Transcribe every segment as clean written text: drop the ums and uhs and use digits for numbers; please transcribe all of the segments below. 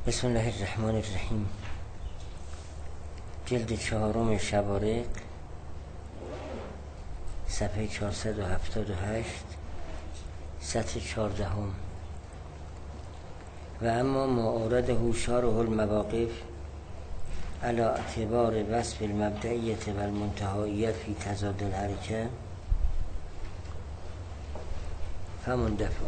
بسم الله الرحمن الرحیم. جلد 4 شوارق، صفحه 478، سطر 14. و اما ما اورده شارح المواقف على اعتبار وصف المبدئیت و المنتهاییت فی تضاد الحرکه فمندفع.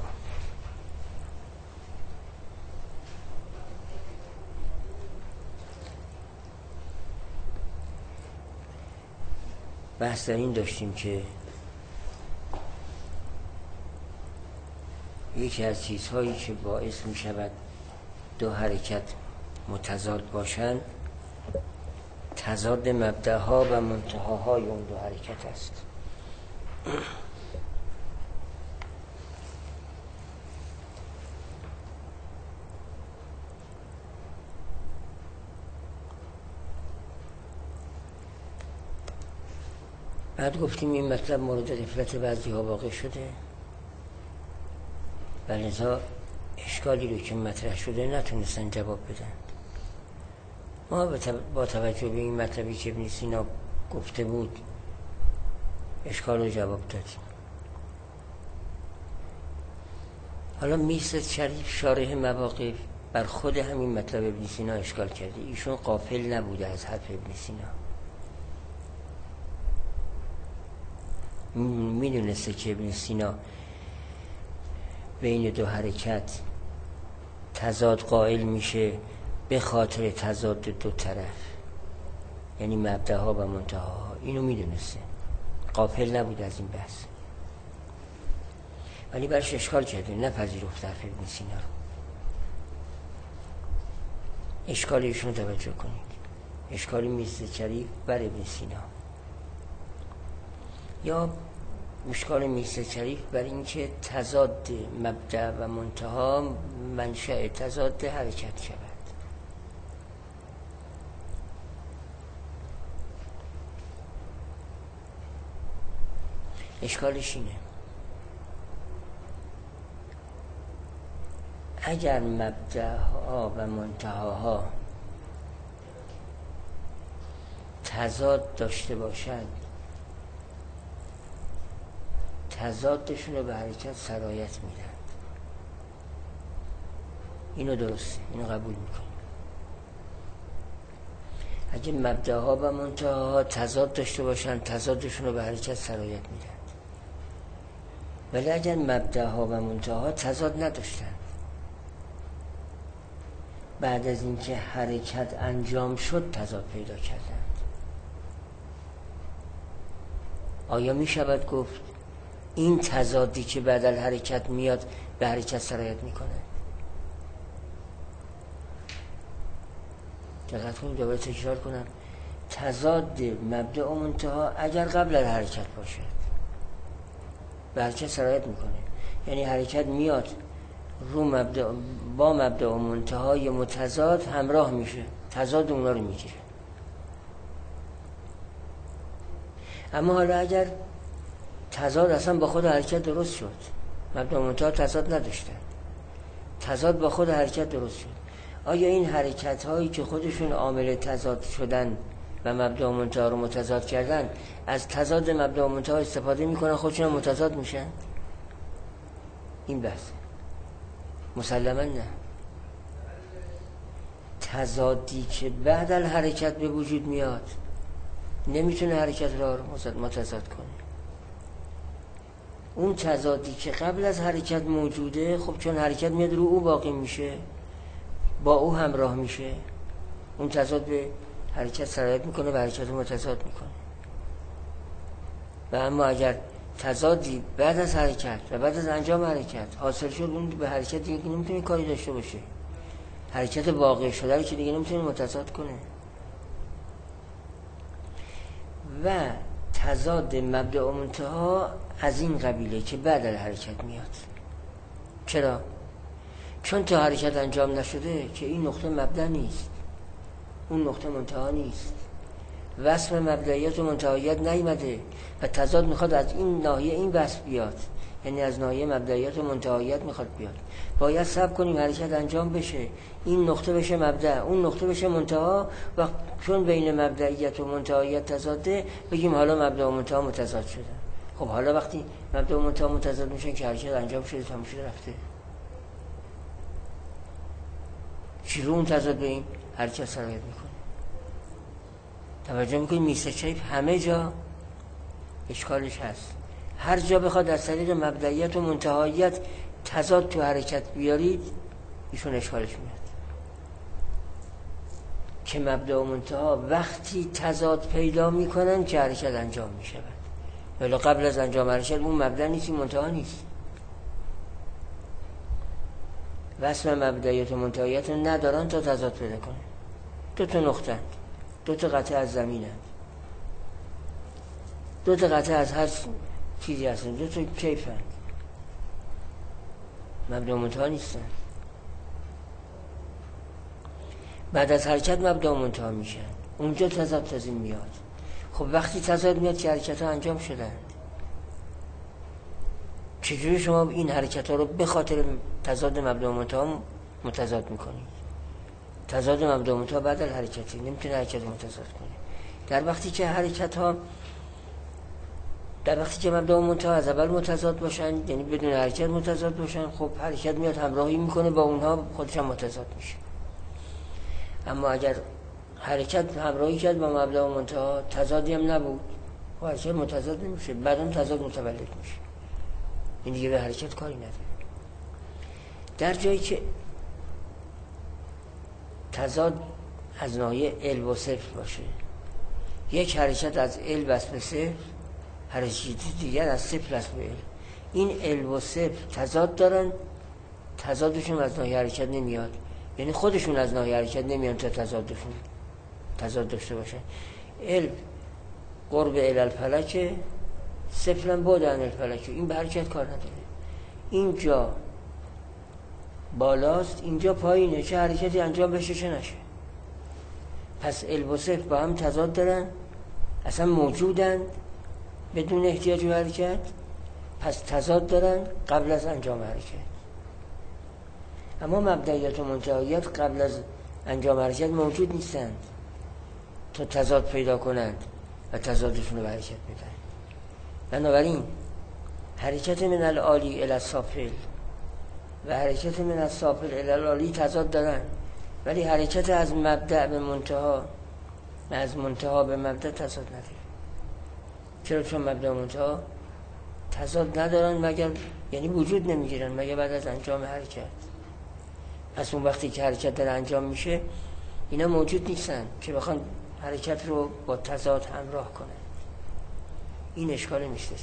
بحث در این داشتیم که یکی از چیزهایی که باعث می شود دو حرکت متضاد باشند تضاد مبدأها و منتهاهای اون دو حرکت است. بعد گفتیم این مطلب مورد غفلت بعضی ها واقع شده و لذا اشکالی رو که مطرح شده نتونستن جواب بدن. ما با توجه به این مطلبی که ابن سینا گفته بود اشکال رو جواب دادیم. حالا میرزا شریف شارح مواقف بر خود همین مطلب ابن سینا اشکال کرده. ایشون غافل نبوده از حرف ابن سینا، میدونسته که ابن سینا بین دو حرکت تضاد قائل میشه به خاطر تضاد دو طرف، یعنی مبدأها و منتهاها. اینو میدونسته، غافل نبود از این بحث، ولی برش اشکال کرده، نپذیرفت حرف ابن سینا رو. اشکال ایشون توجه کنید، اشکالی میرزا شریف بر ابن سینا یا اشکال میرزا شریف بر اینکه تضاد مبدأ و منتها منشأ تضاد حرکت شود. اشکالش اینه اگر مبدأها و منتهاها تضاد داشته باشند تضادشون رو به حرکت سرایت میدن. اینو درسته، اینو قبول میکنیم. اگه مبدأها و منتهاها تضاد داشته باشن تضادشون رو به حرکت سرایت میدن. ولی اگر مبدأها و منتهاها تضاد نداشتن بعد از اینکه حرکت انجام شد تضاد پیدا کردند، آیا میشود گفت این تضادی که بعد از حرکت میاد به حرکت سرایت میکنه؟ دقت کنید، دوباره تکرار کنم. تضاد مبدأ و منتها اگر قبل از حرکت باشه به حرکت سرایت میکنه، یعنی حرکت میاد رو مبدأ با مبدأ و منتهای متضاد همراه میشه، تضاد اونا رو میگیره. اما حالا اگر تضاد اصلا با خود حرکت درست شد، مبدأ و منتها تضاد نداشتن، تضاد با خود حرکت درست شد، آیا این حرکت هایی که خودشون عامل تضاد شدن و مبدأ و منتها رو متضاد کردن از تضاد مبدأ و منتها استفاده میکنن خودشون متضاد میشن؟ این بحث مسلما نه. تضادی که بعد از حرکت به وجود میاد نمیتونه حرکت را متضاد کنه. اون تضادی که قبل از حرکت موجوده، خب چون حرکت میاد رو او باقی میشه، با او همراه میشه، اون تضاد به حرکت سرایت میکنه و حرکت رو متضاد میکنه. و اما اگر تضادی بعد از حرکت و بعد از انجام حرکت حاصل شد، اون به حرکت دیگه نمیتونه کاری داشته باشه، حرکت واقع شده رو که دیگه نمیتونه متضاد کنه. و تضاد مبدأ و منتها از این قبیله که بعد از حرکت میاد. چرا؟ چون تا حرکت انجام نشده که این نقطه مبدأ نیست، اون نقطه منتها نیست، وصف مبدئیات و منتهاییت نیامده و تضاد میخواد از این ناحیه این وصف بیاد، یعنی از ناحیه مبدئیات و منتهاییت میخواد بیاد. باید صبر کنیم حرکت انجام بشه، این نقطه بشه مبدأ، اون نقطه بشه منتها، و چون بین مبدئیت و منتهاییت تضاده بگیم حالا مبدأ و منتها متضاد شدن. خب حالا وقتی مبدأ و منتها متضاد میشن که حرکت انجام شده تموم شده رفته، چی رو اون تضاد به این حرکت سرایت میکنه؟ توجه میکنید میسه شیف همه جا اشکالش هست. هر جا بخواد از طریق مبدئیت و منتهاییت تضاد تو حرکت بیارید ایشون اشکالش میاد که مبدأ و منتها وقتی تضاد پیدا میکنن که حرکت انجام میشود، ولی قبل از انجام حرکت اون مبدأ نیست منتها نیست. وصل مبدئیت و منتهاییت ندارن تا تضاد پیدا کنه. دو تا نقطه، دو تا قطعه از زمینند، دو تا قطعه از هر چیزی هستن، دو تا کیفند، مبدأ و منتها نیستن. بعد از حرکت مبدأ و منتها میشن، اونجا تضاد تازین میاد. خب وقتی تضاد میاد که حرکت ها انجام شدن، چجوری شما این حرکت ها رو به خاطر تضاد مبدأ و منتها متضاد میکنید؟ تضاد مبدأ و منتها بعد از حرکتی نمیتونه حرکت رو متضاد کنه. در وقتی که حرکت ها، در وقتی که مبدأ و منتها از اول متضاد باشن، یعنی بدون حرکت متضاد باشن، خب حرکت میاد همراهی میکنه با اونها، خودش هم متضاد میشه. اما اگر حرکت همراهی کرد با مبدأ و منتها، تضادی هم نبود، خب حرکت متضاد نمیشه، بعداً تضاد متولد میشه، این دیگه به حرکت کاری نداره. در جایی که تضاد از ناحیه علم و صفر باشه، یک حرکت از علم وصل به صفر، حرکت دیگر از صفر وصل به علم، این علم و صفر تضاد دارن، تضادشون از ناحیه حرکت نمیاد، یعنی خودشون از ناحیه حرکت نمیان تا تضادشون تضاد داشته باشن. علم قرب الالفلک، صفرم بعد عن الفلک، این به حرکت کار نداره. اینجا بالاست، اینجا پایینه، چه حرکتی انجام بشه چه نشه. پس علم و صفر با هم تضاد دارن، اصلا موجودن بدون احتیاج به حرکت، پس تضاد دارن قبل از انجام حرکت. اما مبدئیات و منتهاییت قبل از انجام حرکت موجود نیستند تا تضاد پیدا کنند و تضادشون رو به حرکت میدن. بنابراین حرکت من العالی الی السافل و حرکت من السافل الی العالی تضاد دارن، ولی حرکت از مبدأ به منتها و از منتها به مبدأ تضاد نداره. چرا؟ چون مبدأ و منتها تضاد ندارن، مگر یعنی وجود نمیگیرن مگر بعد از انجام حرکت. پس اون وقتی که حرکت داره انجام میشه اینا موجود نیستن که بخوان حرکت رو با تضاد همراه کنن. این اشکال میشه.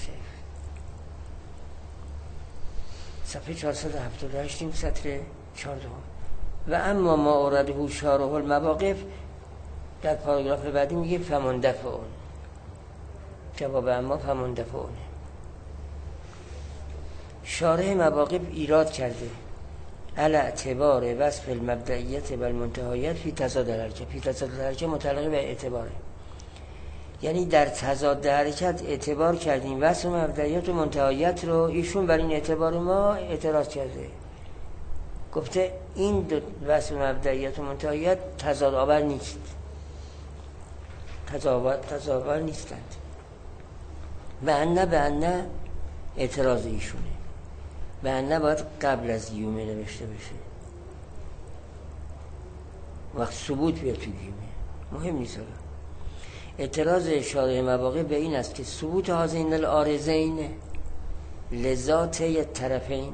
صفحه 478 این سطر 14. و اما ما اورده شارح المواقف، در پاراگراف بعدی میگه فمندفعون، جواب اما فمندفعون. شارح مواقف ایراد کرده علی اعتبار وصف المبدئیت و المنتهایت فی تضاد الحرکت. فی تضاد الحرکت متعلق به اعتباره، یعنی در تضاد حرکت اعتبار کردیم وصف مبدئیت و منتهایت رو، ایشون بر این اعتبار ما اعتراض کرده، گفته این دو وصف مبدئیت و منتهایت تضاد آور نیست، تضاد آور نیستند. به انه اعتراض ایشونه، به انه باید قبل از یومه نوشته بشه، وقت ثبوت بیاد تو یومه مهم نیست. اعتراض شارح مواقف به این است که ثبوت هذین العارضین لذات الطرفین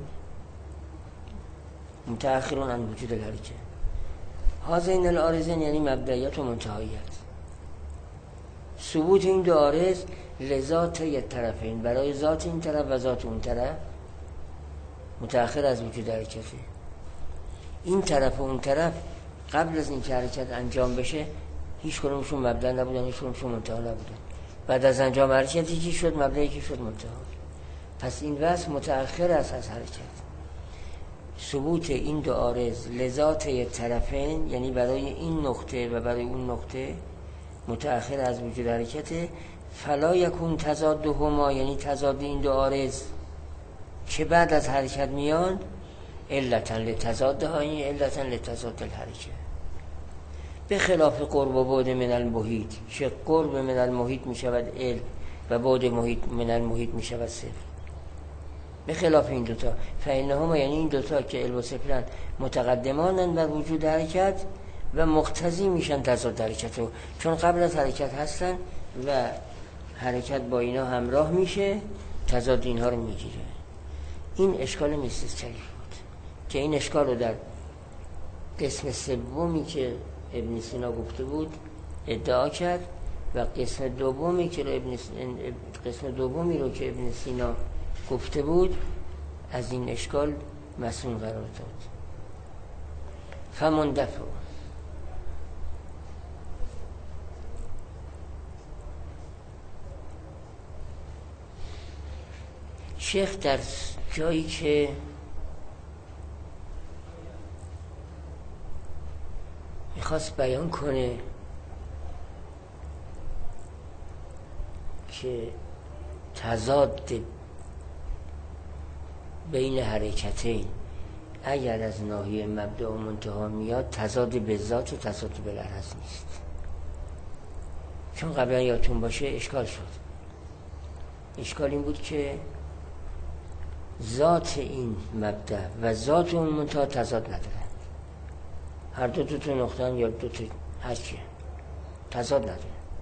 متأخرون عن وجود الحرکت. هذین العارضین یعنی مبدئیات و منتهایت. ثبوت این دو عارض لذات الطرفین، برای ذات این طرف و ذات اون طرف متأخر از وجود حرکته. این طرف و اون طرف قبل از این که حرکت انجام بشه هیچ کدومشون مبدأ نبودن، هیچ کدومشون منتها نبودن. بعد از انجام حرکت یکی شد مبدأ، یکی شد منتها. پس این وصف متأخر است از حرکت. ثبوت این دو عارض لذات طرفین یعنی برای این نقطه و برای اون نقطه متأخر از وجود حرکت. فلا یکون تضادهما یعنی تضاد این دو عارض که بعد از حرکت میان علتن لتضادها، این علتن لتضاد الحرکه. به خلاف قرب و بعد من المحیط که قرب من المحیط می شود علم و بعد من المحیط می شود صفر. به خلاف این دوتا فإنهما، یعنی این دوتا که علم و صفرن، متقدمانن بر وجود حرکت و مقتضی میشن تضاد حرکت رو، چون قبل از حرکت هستن و حرکت با اینا همراه میشه، تضاد اینها رو میگیره. این اشکال میسیس شریف بود که این اشکال رو در قسم سومی که ابن سینا گفته بود ادعا کرد و قسم دومی رو که ابن سینا گفته بود از این اشکال مسئول قرار داد. فمن دفع، شیخ در جایی که میخواست بیان کنه که تضاد بین حرکتین اگر از ناحیه مبدأ و منتها میاد، تضاد به ذات و تضاد بالعرض نیست. چون قبلا یادتون باشه اشکال شد. اشکال این بود که ذات این مبدأ و ذات اون منتها تضاد ندارن. هر دو تا نقطه یا دو تا هرچیه تضاد نداره.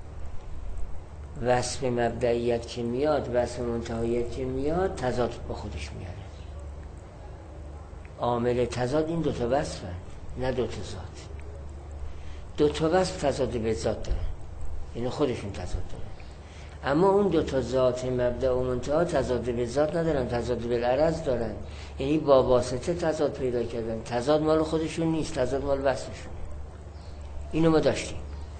وصف مبدئیت که میاد، وصف منتهاییت که میاد، تضاد با خودش میاره. عامل تضاد این دوتا وصفه، نه دوتا ذات. دوتا وصف تضاد به ذات داره، یعنی خودشون تضاد داره. اما اون دوتا ذات مبدأ و منتها تضاد به ذات ندارن، تضاد بالعرض دارن، یعنی با واسطه تضاد پیدا کردن. تضاد مال خودشون نیست، تضاد مال وصفشون. اینو ما داشتیم.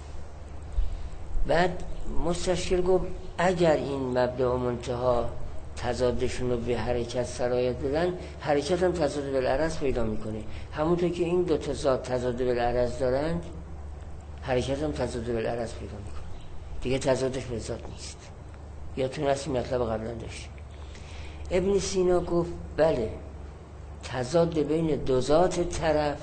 بعد مستشکل گفت اگر این مبدأ و منتها تضادشون رو به حرکت سرایت بدن، حرکت هم تضاد بالعرض پیدا میکنه. همونطور که این دوتا ذات تضاد بالعرض دارن، حرکت هم تضاد بالعرض پیدا میکنه. دیگه تضادش به ذات نیست. یادتون هست این مطلب قبلا داشتیم. ابن سینا گفت بله، تضاد بین دو ذات طرف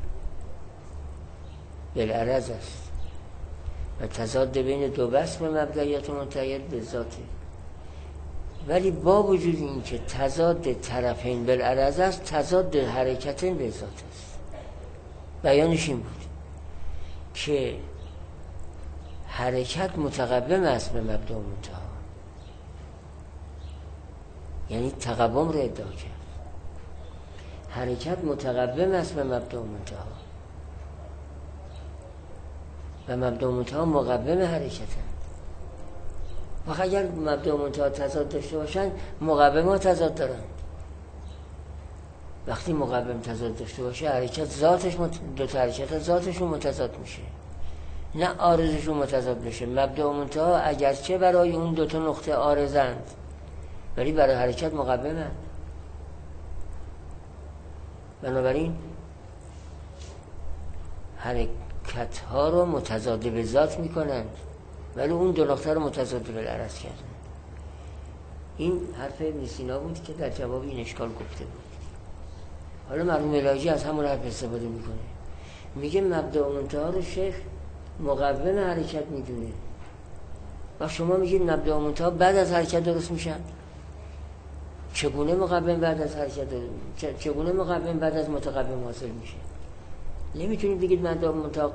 بالعرض است و تضاد بین دو وصف مبدئیت و منتهیت به ذاته. ولی با وجود این که تضاد طرفین بالعرض است، تضاد حرکتین به ذات است. بیانش این بود که حرکت متقوم است به مبدأ و منتها، یعنی تقوم رو ادعا کرد. حرکت متقوم است به مبدأ و منتها و مبدأ و منتها مقوم حرکتن. و اگر مبدأ و منتها تضاد داشته باشن، مقومات تضاد دارن. وقتی مقوم تضاد داشته باشه، حرکت ذاتش دو تا حرکت ذاتشون متضاد میشه، نه عارضشون متضاد میشه. مبدأ و منتها اگرچه برای اون دو تا نقطه عارضند، ولی برای حرکت مقومند. بنابراین حرکت ها رو متضاد به ذات میکنند، ولی اون دو نقطه رو متضاد بالعرض کردن. این حرف ابن سینا بود که در جواب این اشکال گفته بود. حالا مرحوم الهی از همون حرف استفاده میکنه، میگه مبدأ و منتها رو شیخ مقوم حرکت میدونه و شما میگید مبدأ و منتها بعد از حرکت درست میشن. چگونه مقوم بعد از حرکت چگونه مقوم بعد از متقوم حاصل میشه؟ نمیتونید بگید مبدأ و منتها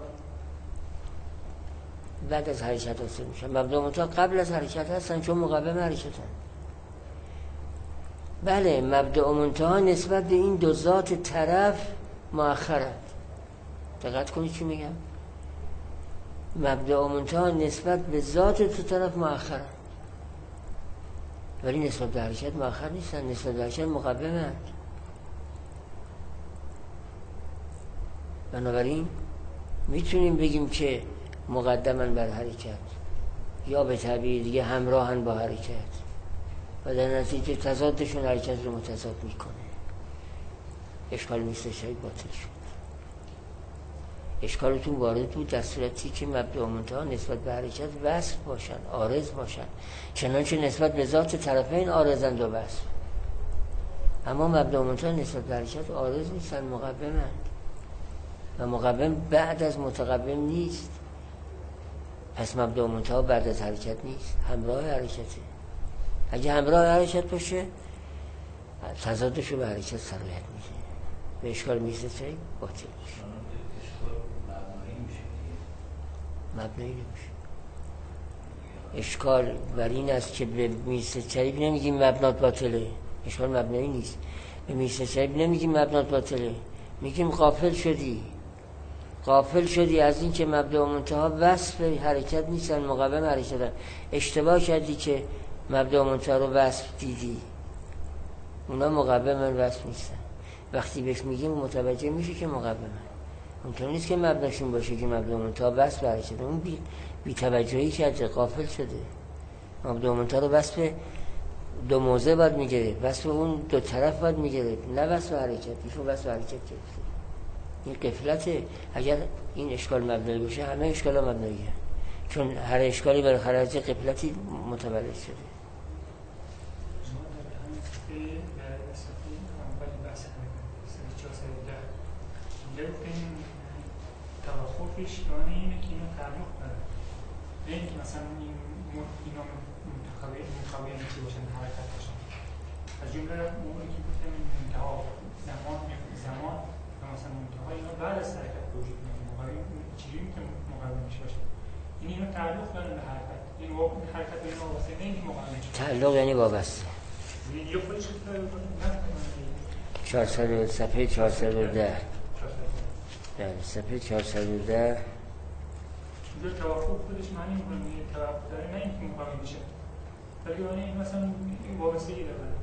بعد از حرکت حاصل میشن. مبدأ و منتها قبل از حرکت هستن، چون مقوم حرکتن. بله، مبدأ و منتها نسبت به این دو ذات طرف مؤخرند. دقت کنید چی میگم. مبدأ و منتها نسبت به ذات دو طرف مؤخرند، ولی نسبت به حرکت مؤخر نیستن، نسبت به حرکت مقومند. بنابراین میتونیم بگیم که مقدمن بر حرکت، یا به تعبیر دیگه همراهن با حرکت و در نتیجه تضادشون حرکت رو متضاد میکنه. اشکال نیست، شاید باطل شد. اشکالتون وارد بود در صورتی که مبدأ و منتها نسبت به حرکت وصف باشن، عارض باشن، چنانچه نسبت به ذات طرفین عارضند و وصف. اما مبدا و منتها نسبت به حرکت عارض نیستن، مقومند و مقوم بعد از متقوم نیست. پس مبدا و منتها بعد از حرکت نیست، همراه حرکته. اگه همراه حرکت باشه تضادش رو به حرکت صلاحیت میده، به اشکال میزه چه باطل میشه، مبنایی نمیشه. اشکال بر این است که به میزه چریب نمیگیم مبنات باطله، اشکال مبنایی نیست. به میزه چریب نمیگیم مبنات باطله، میگیم غافل شدی از این که مبدا و منتها وصف حرکت نیستن، مقوم حرکتن. اشتباه کردی که مبدا و منتها رو وصف دیدی، اونا مقومن وصف نیستن. وقتی بهش میگیم متوجه میشه که مقومن. ممکن نیست که مبناشون باشه که مبدا و منتها وصف حرکت، اون بی توجهی کرده، غافل شده. مبدا و منتها رو وصف دو موضع باید میگیره، وصف اون دو طرف باید میگیره، نه وصف حرکت. ایشون وصف حرکت گرفته، این قفلته. اگر این اشکال مبنایی باشه همه اشکال ها مبناییه، چون هر اشکالی برای خرج قفلتی متولد شده. توافقش یعنی اینه که اینو تعلق داره، نه اینکه مثلا اینا متقابل چی باشن، حرکت باشن. از جمله موقعی که گفتم منتها زمان و مثلا منتها اینا بعد از حرکت وجود میاد، مقابل چیزی میتونه مقابلش باشه. اینو تعلق داره به حرکت، این حرکت به اینا واسه نه اینکه مقابلش تعلق یعنی وابسته. یا خودش نه صفحه 410 صفحه 410 اینجا توافق خودش معنی میکنه توافق داره، نه اینکه مقابل میشه، ولی اون مثلا وابستگی داره.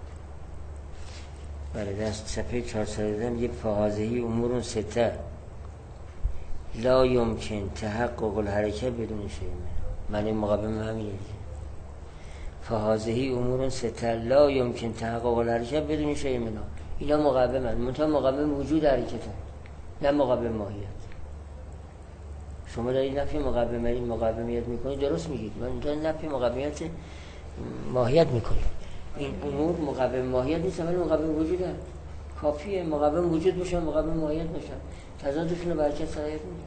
بله، دست صفحه 410 میگه فهازهی امور سته لا یمکن تحقق الحرکت بدون شیء معنی مقابل همینه. فهازهی امور سته لا یمکن تحقق الحرکت بدون شیء منها، اینا مقابلن، منتها مقابل وجود حرکته، نه مقابل ماهیت. شما دارید نفی مقاومیت میکنید، درست میگید، من دارم نفی مقاومیت ماهیت میکنید. این امور مقاوم ماهیت نیست، ولی مقاوم وجود هست. کافیه مقاوم وجود باشن، مقاوم ماهیت باشن، تضادشون رو برکت صلاحیت میده.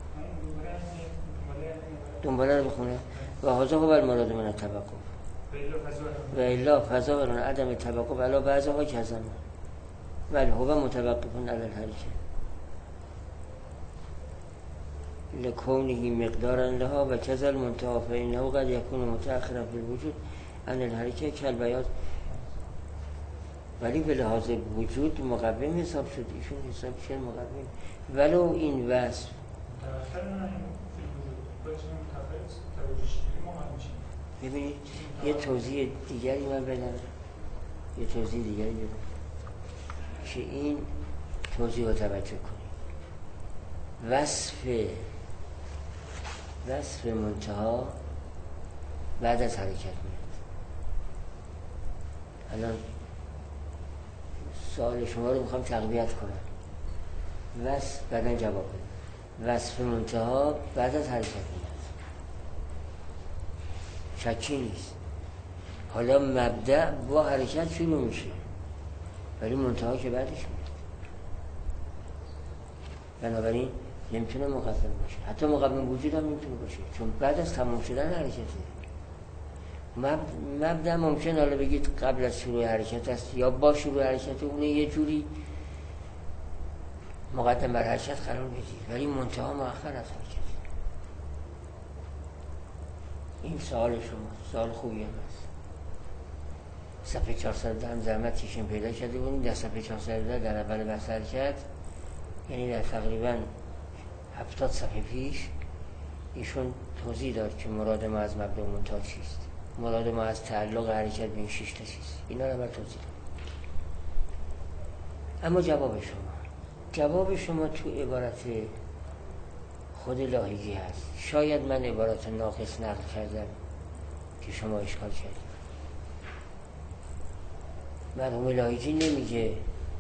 دنباله رو بخونه. و هذا هو المراد من التوقف و الا فضا و عدم توقف علی بعضها کذا ولی هو متوقف علی الحرکت لکونه مقدارا لها و کذا المنتهى فانه قد یکون متأخرا فی الوجود عن الحرکت کالبیاض، ولی به لحاظ وجود مقوم حساب شد. ایشون حساب شد مقوم، ولو این وصف ببینید. یه توضیح دیگری من بدم، که این توضیح رو توجه کنید. وصف منتها بعد از حرکت میاد. الان سوال شما رو میخوام تقویت کنم، بعدن جواب بدم. وصف منتها بعد از حرکت میاد، شکی نیست. حالا مبدأ با حرکت شروع میشه، ولی منتها که بعدش میاد. بنابراین نمیتونه مقوم باشه، حتی مقوم وجود هم نمیتونه باشه، چون بعد از تمام شدن حرکته. مبدأ ممکن حالا بگید قبل از شروع حرکت است یا با شروع حرکت، اونه یه جوری مقدم بر حرکت قرار میدید، ولی منتها مؤخر از حرکت. این سوال شما سوال خوبی هم هست. صفحه 410 هم زحمت کشیم پیدا کرده بودیم. در صفحه 410 در اول بحث حرکت، یعنی در تقریبا 70 صفحه پیش، ایشون توضیح داد که مراد ما از مبدا و منتها چیست، مراد ما از تعلق حرکت به این 6 تا چیست. اینا رو من توضیح داد. اما جواب شما تو عبارت خود لاهیجی هست. شاید من عبارت ناقص نقل کردم که شما اشکال کردید. مرحوم لاهیجی نمیگه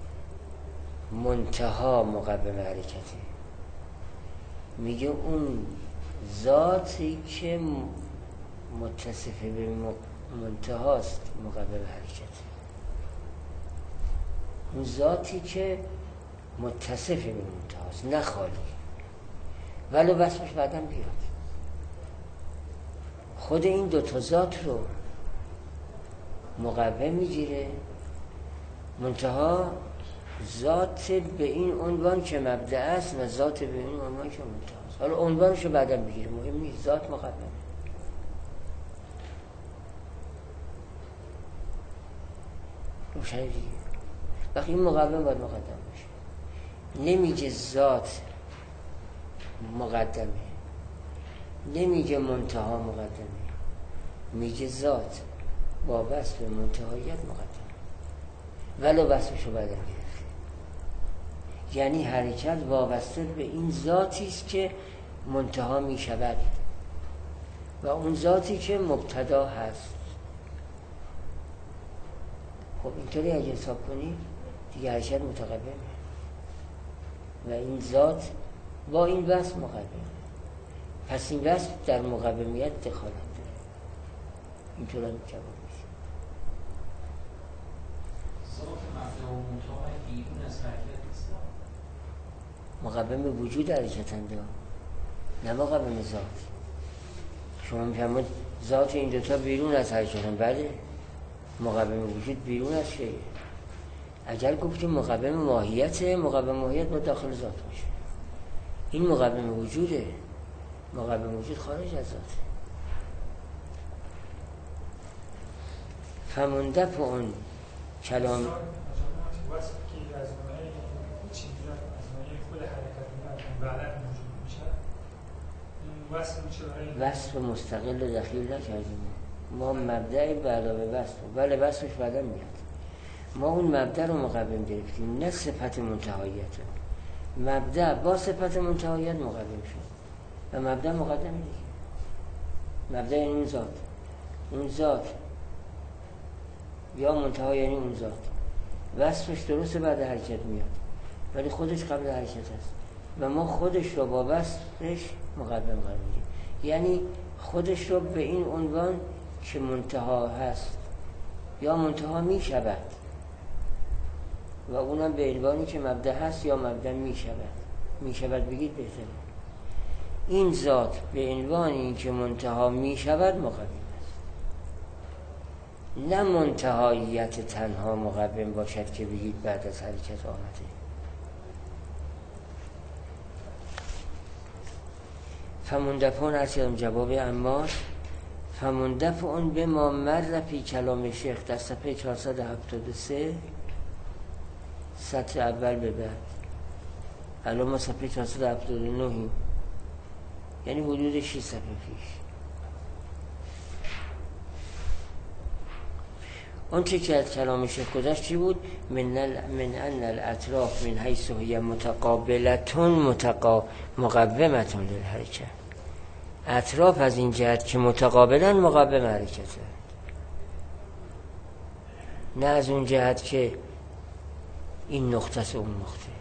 منتها مقوم حرکته، میگه اون ذاتی که متصف به منتهاست مقوم حرکته. اون ذاتی که متصف به منتهاست، نه خالی، ولو وصفش بعدم بیاد. خود این دوتا ذات رو مقوم میگیره، منتها ذات به این عنوان که مبدأ است و ذات به این عنوان که منتها است. حالا عنوانش رو بعدم بگیره، مهم نیست، ذات مقومه. روشنه دیگه. وقتی این مقوم باید مقدم باشه. نمیگه ذات مقدمه، نمیگه منتها مقدمه، میگه ذات با وصف منتهاییت مقدمه، ولو وصفشو بعدم گرفته. یعنی حرکت وابسته به این ذاتی است که منتها می شود و اون ذاتی که مبتدا هست. خب اینطوری اگه حساب کنی دیگه حرکت متقبله و این ذات با این وصف مقدمه. پس این وصف در مقومیت دخالت داره. اینطور هم جواب میشه. ذات مبدأ و منتها بیرون از حرکت نیست. مقوم وجود حرکتنده، نه مقوم ذات. شما میفهمید ذات این دوتا بیرون از حرکتن، بله مقوم وجود بیرون از شیء. اگر گفتیم مقوم ماهیته، مقوم ماهیت با داخل ذات میشه. این مقوم وجوده، مقوم وجود خارج از ذاته. فمندف اون کلام وصف مستقل دخیل نکردیم. ما مبدأ به علاوه وصف، ولی وصفش بعدا میاد. ما اون مبدأ رو مقوم گرفتیم، نه صفت منتهاییت. مبدأ با صفت منتهاییت مقوم شد و مبدأ مقدم دیگه. مبدأ یعنی اون ذات، اون ذات یا منتها یعنی اون ذات. وصفش درسته بعد حرکت میاد ولی خودش قبل حرکت هست و ما خودش رو با وصفش مقدم قرار میدیم. یعنی خودش رو به این عنوان که منتها هست یا منتها می شود و اونم به عنوانی که مبدأ هست یا مبدأ می شود. می شود بگید بهتره. این ذات به عنوانی که منتها می شود مقوم است، نه منتهاییت تنها مقوم باشد که بگید بعد از حرکت آمده. فمندفعون ارسیدم جواب عمار. فمندفعون به ما مر فی کلام شیخ در صفحه 473 سطر اول به بعد. الان ما صفحه 479 یعنی حدود 6 صفحه پیش. اون چه که از کلام شیخ گذشت چی بود؟ من ان الاطراف من حیث هی متقابلتون مقومتون للحرکت. اطراف از این جهت که متقابلا مقوم حرکته، نه از اون جهت که این نقطه است اون نقطه.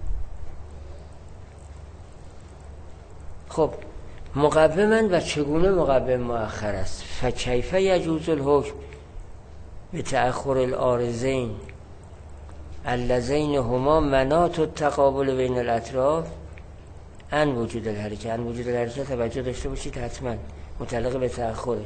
خب مقوما و چگونه مقوم مؤخر است؟ فکیف یجوز الحکم به تأخر العارضین اللذین هما مناط التقابل بین الاطراف ان وجود الحرکت. ان وجود الحرکت توجه داشته باشید حتما متعلق به تأخره.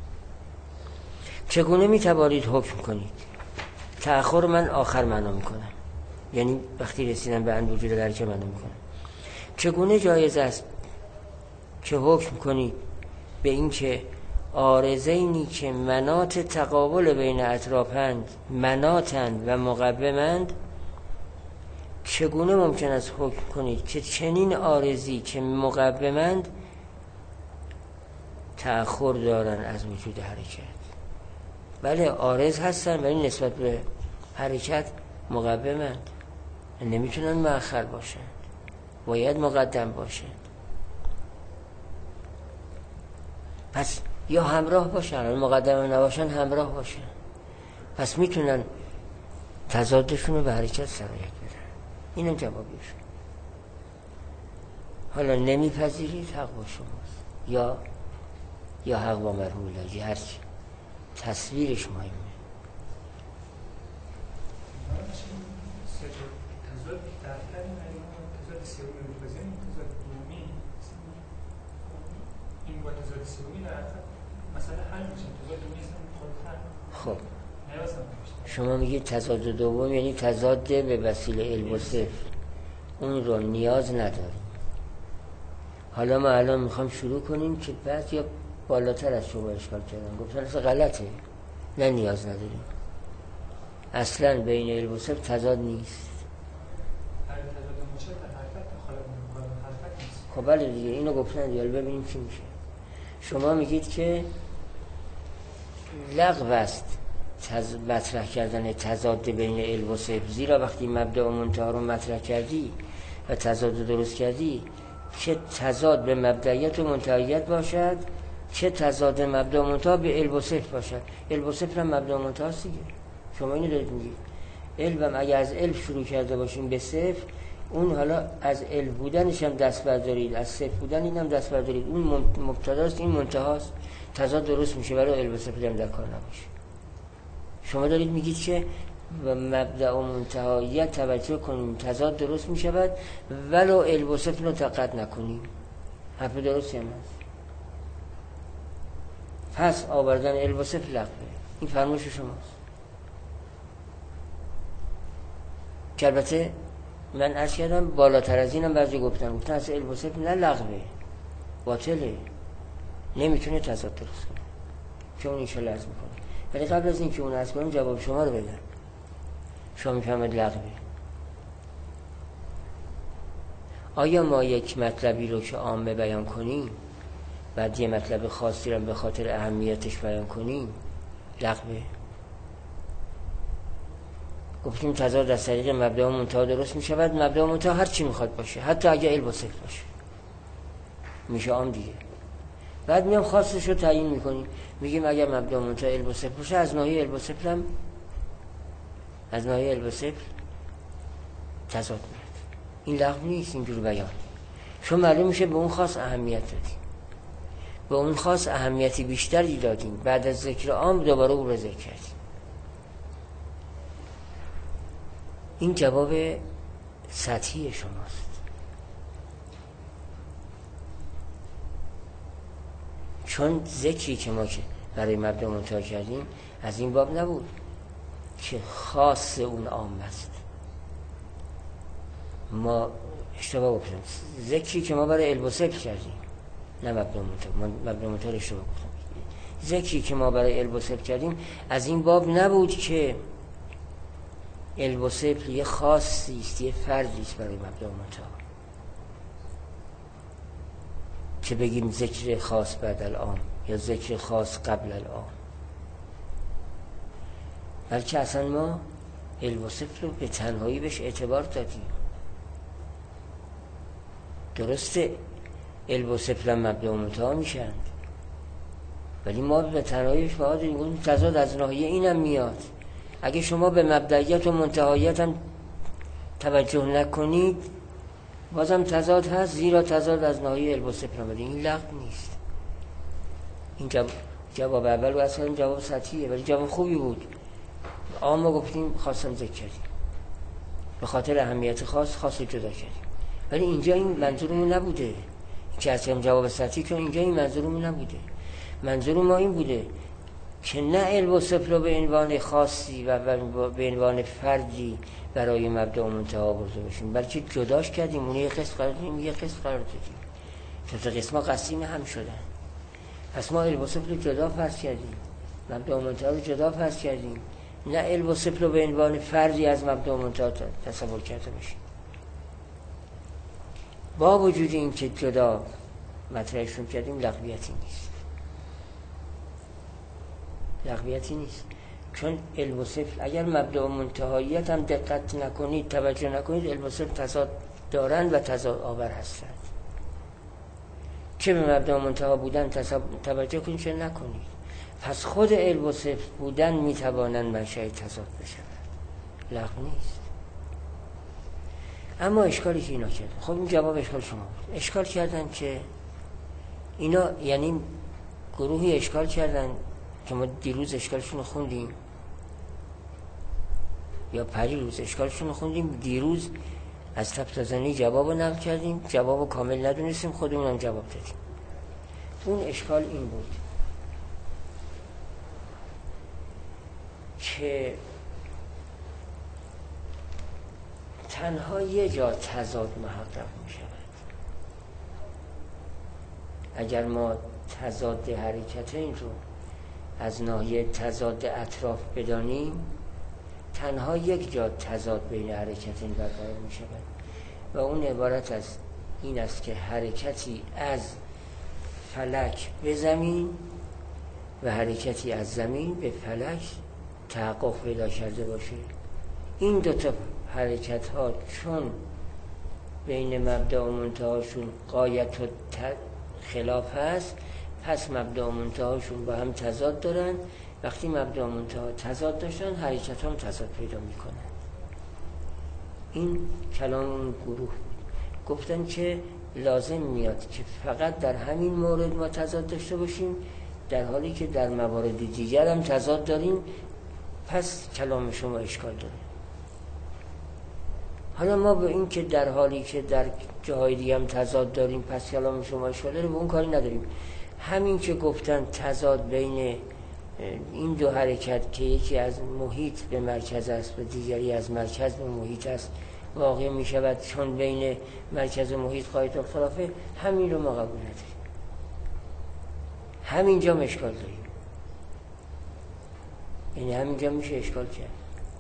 چگونه میتوانید حکم کنید؟ تأخر من آخر معنا میکنم، یعنی وقتی رسیدن به ان وجود الحرکت معنا میکنم. چگونه جایز است که حکم کنید به این که عارضینی که مناط تقابل بین اطرافند مناطند و مقومند، چگونه ممکن است حکم کنید که چنین عارضی که مقومند تأخر دارن از وجود حرکت؟ بله عارض هستن ولی نسبت به حرکت مقومند، نمیتونن مؤخر باشند، باید مقدم باشند. پس یا همراه باشن، مقدم نباشن همراه باشن، پس میتونن تضادشون رو به حرکت سرایت بدن. اینم جوابیشون. حالا نمیپذیرید حق با شماست یا حق با مرحوم هرچی، تصویرش مهمه. دفتر این تضاد سیومی رو بزنیم تضاد دومی این با تضاد سیومی در حقیقت مسئله حل میشه. تضاد دومی اصلا خب شما میگید تضاد دوم یعنی تضاد به وسیله علم و صفر، اون رو نیاز نداریم. حالا ما الان میخوام شروع کنیم که بعد یا بالاتر از شما اشکال کردن گفتن اصلا غلطه، نه نیاز نداریم، اصلا بین علم و صفر تضاد نیست. خب بله دیگه اینو گفتن دیگه، ببینیم چی میشه. شما میگید که لغو است مطرح کردن تضاد بین علم و صفر، زیرا وقتی مبدا و منتها رو مطرح کردی و تضاد رو درست کردی، چه تضاد به مبداییت و منتهاییت باشد، چه تضاد مبدا و منتها به علم و صفر باشد. علم و صفر هم مبدا و منتها است دیگه. شما اینو دارید میگید. علم اگه از علم شروع کرده باشیم به صفر، اون حالا از علم بودنش هم دست بردارید، از صفر بودن این هم دست بردارید، اون مبتداست این منتهاست، تضاد درست میشه برای علم و صفر هم در کار نباشه. شما دارید میگید که و مبدا و منتهاییت توجه کنیم تضاد درست میشود ولو علم و صفر رو دقت نکنیم. حرف درستی هم هست. پس آوردن علم و صفر لغوه. این فرمایش شماست که البته من عرض کردم بالاتر از اینم بعضی گفتن از علم و صفر نه لغوه، باطله، نمیتونه تضاد درست کنه که اون اینشالله عرض میکنه. ولی قبل از این که اون عرض کنم جواب شما رو بدم. شما میفهمید لغوه. آیا ما یک مطلبی رو که عامه بیان کنیم بعد یه مطلب خاصی رو به خاطر اهمیتش بیان کنیم لغوه؟ گفتیم تضاد از طریق مبدا و منتها درست می شود. مبدا و منتها هر چی میخواد باشه، حتی اگه علم و صفر باشه میشه عام دیگه. بعد میام خاصش رو تعیین میکنیم، میگیم اگر مبدا و منتها علم و صفر باشه، از ناحیه علم و صفر هم از ناحیه علم و صفر تضاد میاد. این لغو نیست اینجور بیان. چون معلوم میشه به اون خاص اهمیت دادیم، به اون خاص اهمیتی بیشتری دادیم، بعد از ذکر عام دوباره او رو ذکر کردیم. این جواب سطحی شماست. چون ذکری که ما که برای مبدا منتها کردیم از این باب نبود که خاص اون عام است. ما اشتباه گفتم. ذکری که ما برای علم و صفر کردیم نه مبدا منتها، مبدا منتها اشتباه گفتم. ذکری که ما برای علم و صفر کردیم از این باب نبود که علم و صفر یه خاصی است، یه فردی است برای مبدا و منتها، که بگیم ذکر خاص بعد العام یا ذکر خاص قبل العام. بلکه اصلا ما علم و صفر رو به تنهایی بهش اعتبار دادیم. درسته علم و صفر هم مبدا و منتها میشن، ولی ما به تنهاییش باید اون تضاد از ناحیه اینم میاد. اگه شما به مبداییت و منتهاییت هم توجه نکنید بازم تضاد هست، زیرا تضاد از ناحیه علم و صفر آمده. این لغو نیست. این جواب اول و اصلا جواب سطحیه، ولی جواب خوبی بود. ما گفتیم خواستم ذکر کردیم به خاطر اهمیت خاص جدا کردیم، ولی اینجا این منظورمون نبوده که اصلا جواب سطحی، که اینجا این منظورمون نبوده. منظور ما این بوده که نه علم و صفر رو به عنوان خاصی و به عنوان فردی برای مبدا و منتها برده باشیم، بلکه جداش کردیم، اون یه قسم قرار دادیم، یه قسم قرار دادیم که قسم‌ها قسیم هم شدن. پس ما علم و صفر رو جدا فرض کردیم، مبدا و منتها رو جدا فرض کردیم، نه علم و صفر رو به عنوان فردی از مبدا و منتها تصور کرده باشیم. با وجود این که جدا مطرحشون کردیم لغویتی نیست. چون علم و صفر اگر مبدا و منتهاییت هم دقت نکنید، توجه نکنید، علم و صفر تضاد دارند و تضاد آور هستند. چه به مبدا و منتها بودن توجه کنید چه نکنید. پس خود علم و صفر بودن میتوانند منشأ تضاد بشن، لغو نیست. اما اشکالی که اینا کردن، خب این جواب اشکال شما بود. اشکال کردن که اینا، یعنی گروهی اشکال کردن که ما دیروز اشکالشون رو خوندیم یا پریروز اشکالشون رو خوندیم. دیروز از تبتزنی جواب نقل کردیم، جواب کامل ندونستیم، خودمونم جواب دادیم. اون اشکال این بود که تنها یه جا تضاد محقق می شود. اگر ما تضاد حرکتین رو از ناحیه تضاد اطراف بدانیم، تنها یک جا تضاد بین حرکتین برقرار می شود و اون عبارت از این است که حرکتی از فلک به زمین و حرکتی از زمین به فلک تحقق پیدا کرده باشه. این دوتا حرکت ها چون بین مبدأ و منتهاشون غایت و خلاف هست، پس مبدأ و منتهاشون با هم تضاد دارن. وقتی مبدأ و منتها تضاد داشتن، حرکت هم تضاد پیدا میکنن. این کلام اون گروه بود. گفتن که لازم میاد که فقط در همین مورد ما تضاد داشته باشیم، در حالی که در موارد دیگر هم تضاد داریم، پس کلام شما اشکال داره. حالا ما به این که در حالی که در جاهای دیگه هم تضاد داریم پس کلام شما اشکال داره، به اون کاری نداریم. همین که گفتن تضاد بین این دو حرکت که یکی از محیط به مرکز است و دیگری از مرکز به محیط است واقع می شود، چون بین مرکز و محیط غایت الخلافه، همین رو ما قبول نداریم. همینجا اشکال داریم، یعنی همینجا میشه اشکال کرد.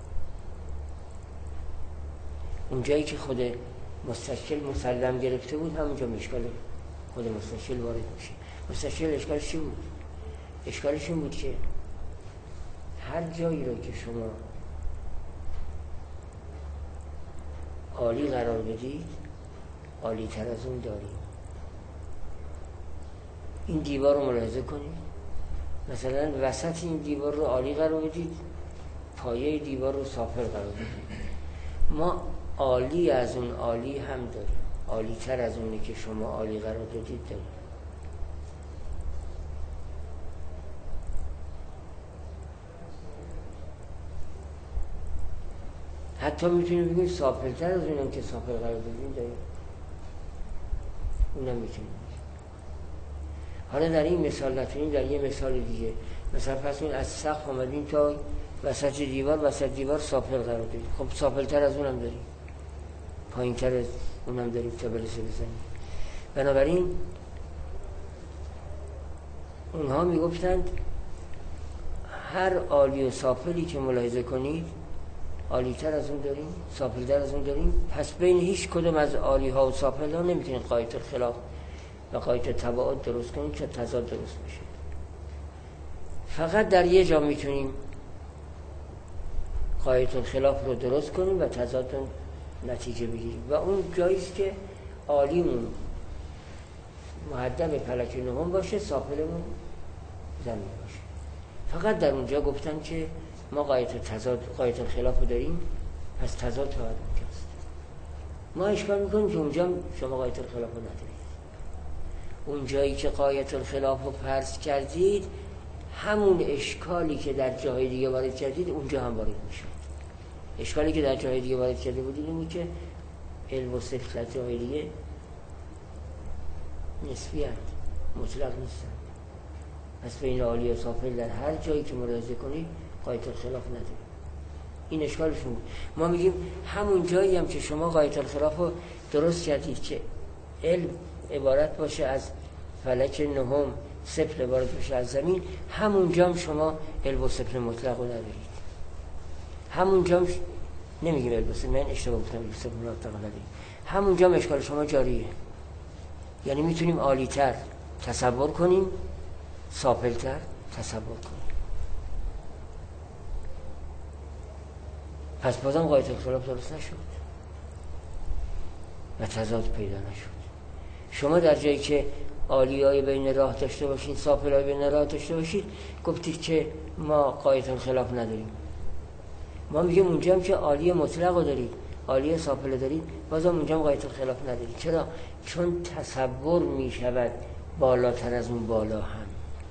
اونجایی که خود مستشکل مسلم گرفته بود، همونجا اشکال خود مستشکل وارد میشه. مستشکل اشکالش چی بود؟ اشکالش این بود که هر جایی رو که شما عالی قرار بدید، عالی تر از اون داریم. این دیوار رو ملاحظه کنید، مثلا وسط این دیوار رو عالی قرار بدید، پایه دیوار رو سافل قرار بدید. ما عالی از اون عالی هم داریم، عالی تر از اونی که شما عالی قرار دادید داریم. حتی میتونیم بگیم سافل تر از اونم که سافل قرار دادیم داریم، اونم میتونیم. حالا در این مثال نتونیم، در یه مثال دیگه، مثلا پس اون از سقف آمدیم تا وسط دیوار سافل قرار دادیم. خب سافل تر از اونم داریم، پایین تر از اونم داریم تا برسه بزنیم. بنابراین اونها میگفتند هر عالی و سافلی که ملاحظه کنید، عالی تر از اون داریم، سافل تر از اون داریم. پس بین هیچ کدوم از عالی ها و سافل ها نمیتونید غایت الخلاف و غایت تباعد درست کنید که تضاد درست بشه. فقط در یه جا میتونیم غایت الخلاف رو درست کنیم و تضاد رو نتیجه بگیریم و اون جاییست که عالیمون مهدم فلک نهم باشه، سافلمون زمین باشه. فقط در اونجا گفتن که ما غایت الخلاف رو داریم، پس تضاد تا اونجاست. ما اشکال میکنیم که اونجا شما غایت الخلاف رو ندارید. اون جایی که غایت الخلاف رو فرض کردید، همون اشکالی که در جاهای دیگه وارد کردید اونجا هم وارد میشه. اشکالی که در جاهای دیگه وارد کرده بودید اینه که علم و صفت در جاهای دیگه نسبی هست، مطلق نیستن. پس بین عالی و سافل در هر جایی که ملاحظه کنید غایت الخلاف ندارید. این اشکالشون بود. ما میگیم همون جایی هم که شما غایت الخلاف رو درست کردید که علم عبارت باشه از فلک نهم، صفر عبارت باشه از زمین، همون جا هم شما علم و صفر مطلق رو ندارید. همون جا هم نمیگیم علم و صفر، من اشتباه گفتم، علم و صفر مطلق ندارید. همون جا هم اشکال شما جاریه. یعنی میتونیم عالی تر تصور کنیم، سافل تر تصور کنیم. پس بازم غایت الخلاف درست نشد و تضاد پیدا نشد. شما در جایی که عالی های بین راه داشته باشید، سافل های بین راه داشته باشید، گفتید که ما غایت الخلاف نداریم. ما میگیم اونجا هم که عالی مطلق رو دارید، عالی سافل دارید، بازم اونجا هم غایت الخلاف ندارید. چرا؟ چون تصور میشود بالاتر از اون بالا هم،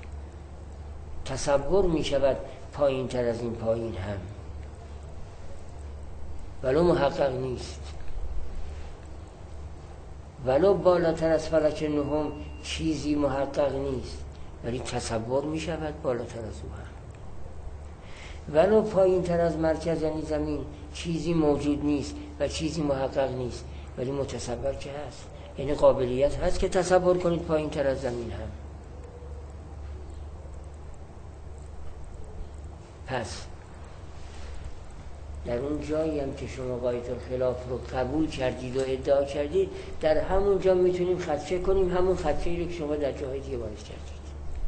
تصور میشود پایین تر از این پایین هم، ولو محقق نیست. ولو بالاتر از فلک نهم چیزی محقق نیست، ولی تصور می شود بالاتر از او هم. ولو پایین تر از مرکز یعنی زمین چیزی موجود نیست و چیزی محقق نیست، ولی متصور که هست، یعنی قابلیت هست که تصور کنید پایین تر از زمین هم. پس در اون جایی هم که شما غایت الخلاف رو قبول کردید و ادعا کردید، در همون جا میتونیم خدشه کنیم همون خدشه‌ای رو که شما در جاهای دیگه وارد کردید.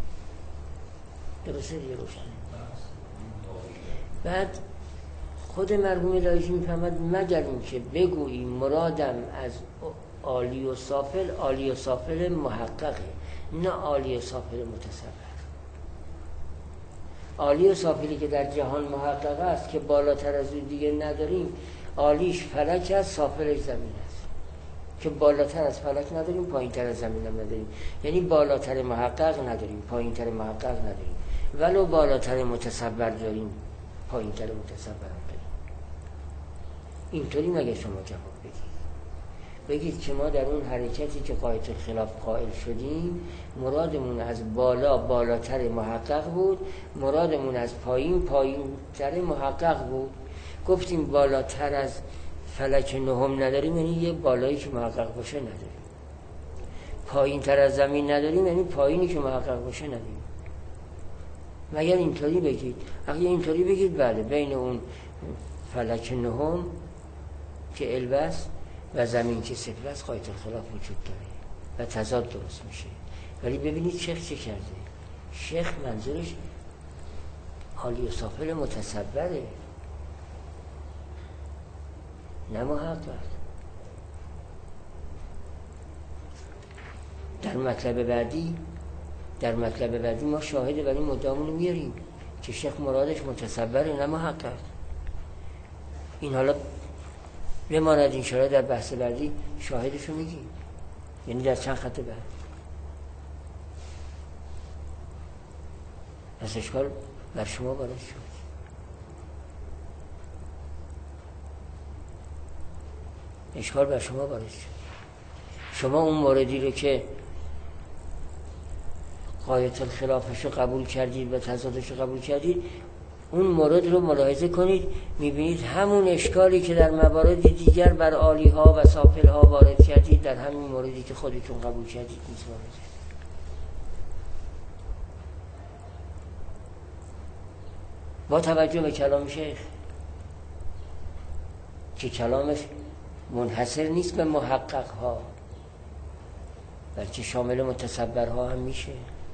درسته دیگه، روشنه. بعد خود مرحوم لایجی میفهمد مگر این که بگویی مرادم از عالی و سافل، عالی و سافل محققه، نه عالی و سافل متصور. عالی و سافلی که در جهان محقق است که بالاتر از اون دیگه نداریم، عالیش فلک است، سافلش زمین است، که بالاتر از فلک نداریم، پایین تر از زمین هم نداریم. یعنی بالاتر محقق نداریم، پایین تر محقق نداریم، ولو بالاتر متصور داریم، پایین تر متصور هم داریم. اینطوری مگه شما جواب بگید که ما در اون حرکتی که غایت الخلاف قائل شدیم، مرادمون از بالا بالاتر محقق بود، مرادمون از پایین پایینتر محقق بود. گفتیم بالاتر از فلک نهم نداریم، یعنی یه بالایی که محقق باشه نداریم. پایین تر از زمین نداریم، یعنی پایینی که محقق باشه نداریم. مگر اینطوری بگید. اگه اینطوری بگید بله، بین اون فلک نهم که البس و زمین که صفر است غایت الخلاف وجود داره و تضاد درست میشه. ولی ببینید شیخ چه کرده. شیخ منظورش عالی و سافل متصوره، نه محقق. در مطلب بعدی ما شاهده ولی مدامونو میاریم که شیخ مرادش متصوره، نه محقق. این حالا بماند انشاءالله در بحث بعدی شاهدشو میگیم، یعنی در چند خط بعد. پس اشکال بر شما وارد شد. شما اون موردی رو که غایت الخلافش رو قبول کردید و تضادش رو قبول کردید، اون مورد رو ملاحظه کنید، میبینید همون اشکالی که در موارد دیگر بر عالی ها و سافل ها وارد کردید، در همین موردی که خودتون قبول کردید نیز وارده. با توجه به کلام شیخ که کلامش منحصر نیست به محقق ها، بلکه شامل متصورها هم میشه.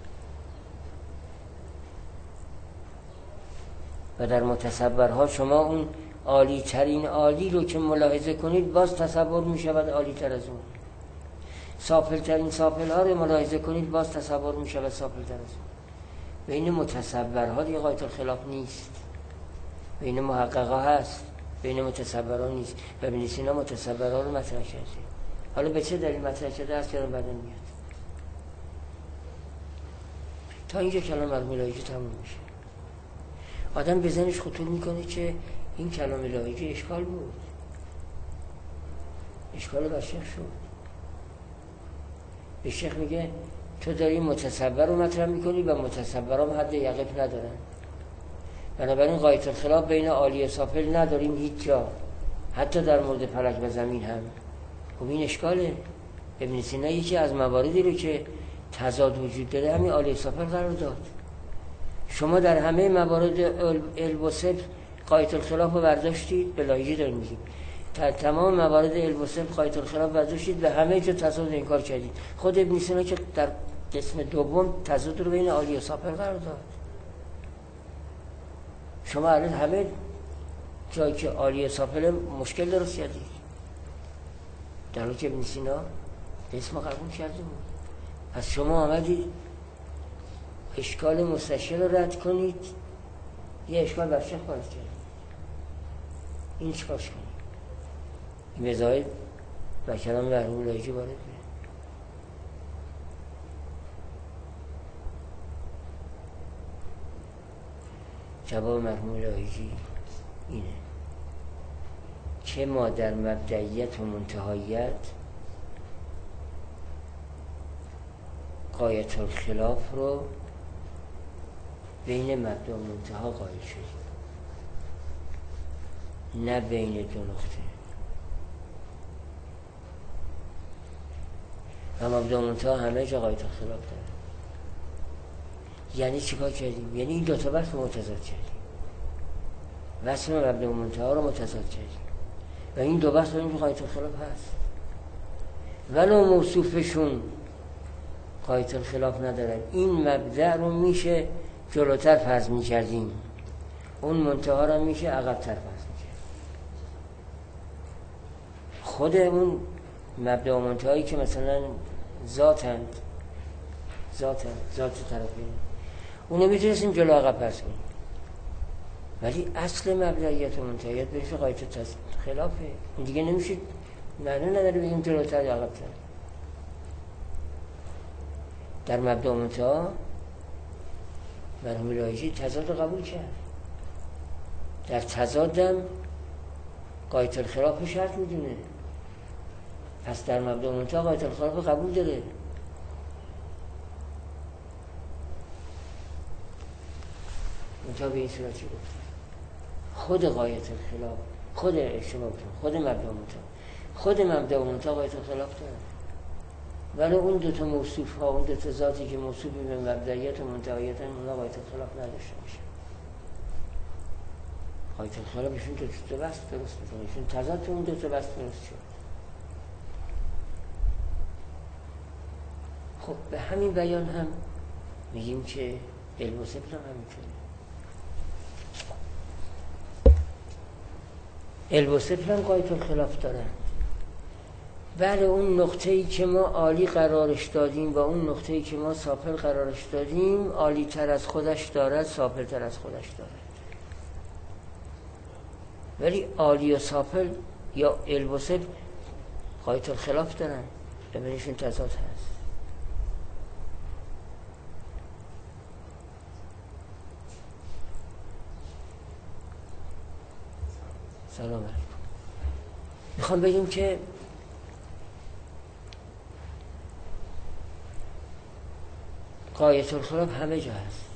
و در متصورها شما اون عالی ترین عالی رو که ملاحظه کنید باز تصور می شود عالی تر از اون. سافل ترین سافل ها رو ملاحظه کنید باز تصور می شود سافل تر از اون. بین متصورها دیگه غایت الخلاف نیست، بین محققها هست، بین متصورها نیست. و ابن سینا متصورها رو مطرح کرده. حالا به چه دلیل مطرح کرده است که بعداً میاد. تا اینجا کلام مرحوم لایجی تموم میشه. آدم به ذهنش خطور میکنه که این کلام لایجی اشکال بود، اشکال بر شیخ شد. به شیخ میگه تو داری متصور رو مطرح میکنی و متصورام حد یقف ندارن، بنابراین غایت الخلاف بین عالی و سافل نداریم هیچ جا، حتی در مورد فلک و زمین هم. خب این اشکاله. ابن سینا یکی از مواردی رو که تضاد وجود داره همین عالی و سافل قرار داد. شما در همه موارد علم و صفر غایت الخلاف رو برداشتید، به لایجی داریم میگیم، در تمام موارد علم و صفر غایت الخلاف برداشتید و همه جا تضاد انکار کردید. خود ابن سینا که در قسم دوم تضاد رو بین عالی و سافل قرار داد. شما الان همه جایی که عالی و سافل مشکل درست کردید، در حالی که ابن سینا قسم قبول کرده بود. پس شما آمدید اشکال مستشکل رو رد کنید، یه اشکال بر شیخ وارد کرد. این چیکارش کنید؟ این بزاید و کلام مرحوم لایجی وارد میشه. جواب مرحوم لایجی اینه که ما در مبدئیت و منتهاییت غایت الخلاف رو بین مبدا و منتها قائل شدیم، نه بین دو نقطه. و مبدا و منتها همه جا غایت الخلاف داره. یعنی چیکار کردیم؟ یعنی این دو تا بحث رو متضاد کردیم، وصل مبدا و منتها رو متضاد کردیم و این دو بحث رو اینجا غایت الخلاف هست، ولو موصوفشون غایت الخلاف ندارن. این مبدأ رو میشه جلوتر فرض میکردیم، اون منتها رو میشه عقب‌تر فرض میکردیم. خود اون مبدأ و منتهایی که مثلا ذات طرفین، اونو میتونستیم جلو عقب فرض کنیم، ولی اصل مبدئیت و منتهیت بهش غایت خلافه. این دیگه نمیشه، معنی نداره بگیم جلوتر یا عقب‌تر. در مبدا و منتها مرحوم لایجی تضاد رو قبول کرد، در تضادم غایت الخلاف رو شرط میدونه، پس در مبدا و منتها غایت الخلاف رو قبول داره. منتها به این صورت چی گفت؟ خود غایت الخلاف، خود اشتباه بتون، خود مبدا و منتها، خود مبدا و منتها غایت الخلاف داره، ولی اون دوتا موصوف ها، اون دوتا ذاتی که موصوفی به مبدئیت و منتهیت اونا غایت الخلاف نداشته میشه. غایت الخلاف ایشون دوتا بحث درست میکنه، ایشون تضاد تو اون دوتا بحث درست شد. خب به همین بیان هم میگیم که علم و سفر هم همینطوره. علم و سفر هم غایت الخلاف دارن. بله اون نقطه‌ای که ما عالی قرارش دادیم و اون نقطه‌ای که ما سافل قرارش دادیم عالی تر از خودش دارد، سافل تر از خودش دارد. ولی عالی و سافل یا علم و سفر غایت الخلاف دارن، بینشون تضاد هست. سلام علیکم. میخوام بگیم که غایت الخلاف همه جا هست.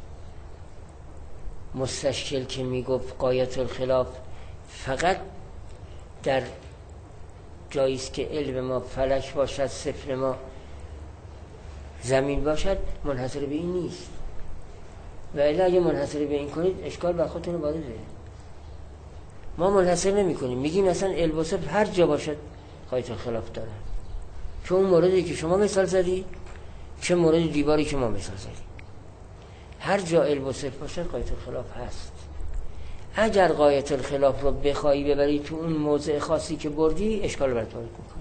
مستشکل که میگفت غایت الخلاف فقط در جاییست که علم ما فلک باشد، صفر ما زمین باشد، منحصر به این نیست. و الا اگه منحصر به این کنید اشکال بر خودتون وارده. ما منحصر نمی کنیم، میگیم مثلا علم و صفر هر جا باشد غایت الخلاف داره، چون اون موردی که شما مثال زدی چه مورد دیواری که ما مثال زدیم، هر جا علم و صفر باشد غایت الخلاف هست. اگر غایت الخلاف رو بخوایی ببری تو اون موضع خاصی که بردی اشکال برات وارد میکنی.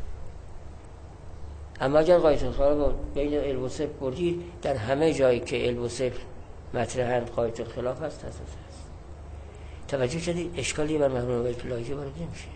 اما اگر غایت الخلاف رو بین علم و صفر بردی، در همه جایی که علم و صفر مطرحن غایت الخلاف هست، تضاد هست. توجه شدید؟ اشکالی بر مرحوم لایجی وارد نمیشه.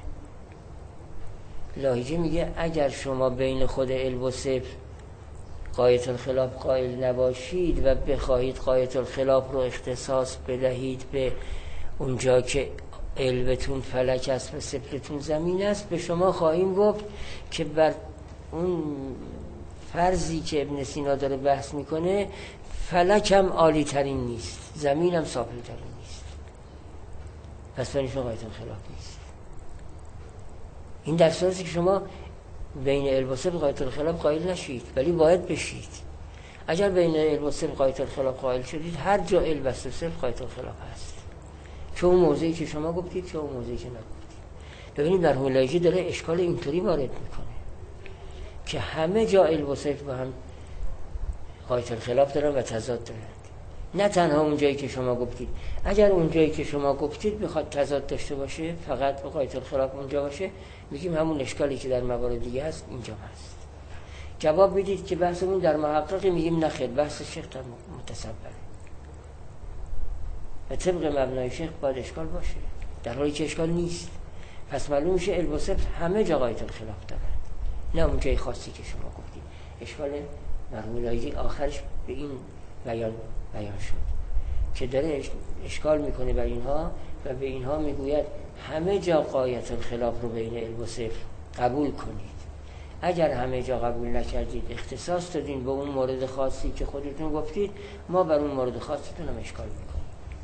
لایجی میگه اگر شما بین خود علم و صفر غایت الخلاف قائل نباشید و بخواهید غایت الخلاف رو اختصاص بدهید به اونجا که علمتون فلک است و صفرتون زمین است، به شما خواهیم گفت که بر اون فرضی که ابن سینا داره بحث میکنه فلک هم عالی ترین نیست، زمین هم سافل ترین نیست، پس بینشون غایت الخلاف نیست. این در صورتی که شما بین علم و صفر غایت الخلاف قائل نشید، ولی باید بشید. اگر بین علم و صفر غایت الخلاف قائل شدید، هر جا علم و صفر غایت الخلاف هست، چه اون موضعی که شما گفتید چه اون موضعی که نگفتید. ببینید در لایجی داره اشکال اینطوری وارد میکنه که همه جا علم و صفر با هم غایت الخلاف دارن و تضاد دارن، نه تنها اون جایی که شما گفتید. اگر اون جایی که شما گفتید بخواد تضاد داشته باشه، فقط غایت الخلاف اونجا باشه، میگیم همون اشکالی که در موارد دیگه هست اینجا هست. جواب میدید که بحثمون در محقق، میگیم نخیر، بحث شیخ در متصبره و طبق مبنای شیخ باید اشکال باشه، در حالی که اشکال نیست. پس معلوم میشه علم و صفر همه جا غایت الخلاف دارن، نه اون جای خاصی که شما گفتید. اشکال مرحوم لایجی آخرش به این بیان شد که داره اشکال میکنه بر اینها و به اینها میگوید همه جا غایت الخلاف رو بین علم و صفر قبول کنید، اگر همه جا قبول نکردید اختصاص دادین به اون مورد خاصی که خودتون گفتید، ما بر اون مورد خاصتون هم اشکال میکنیم.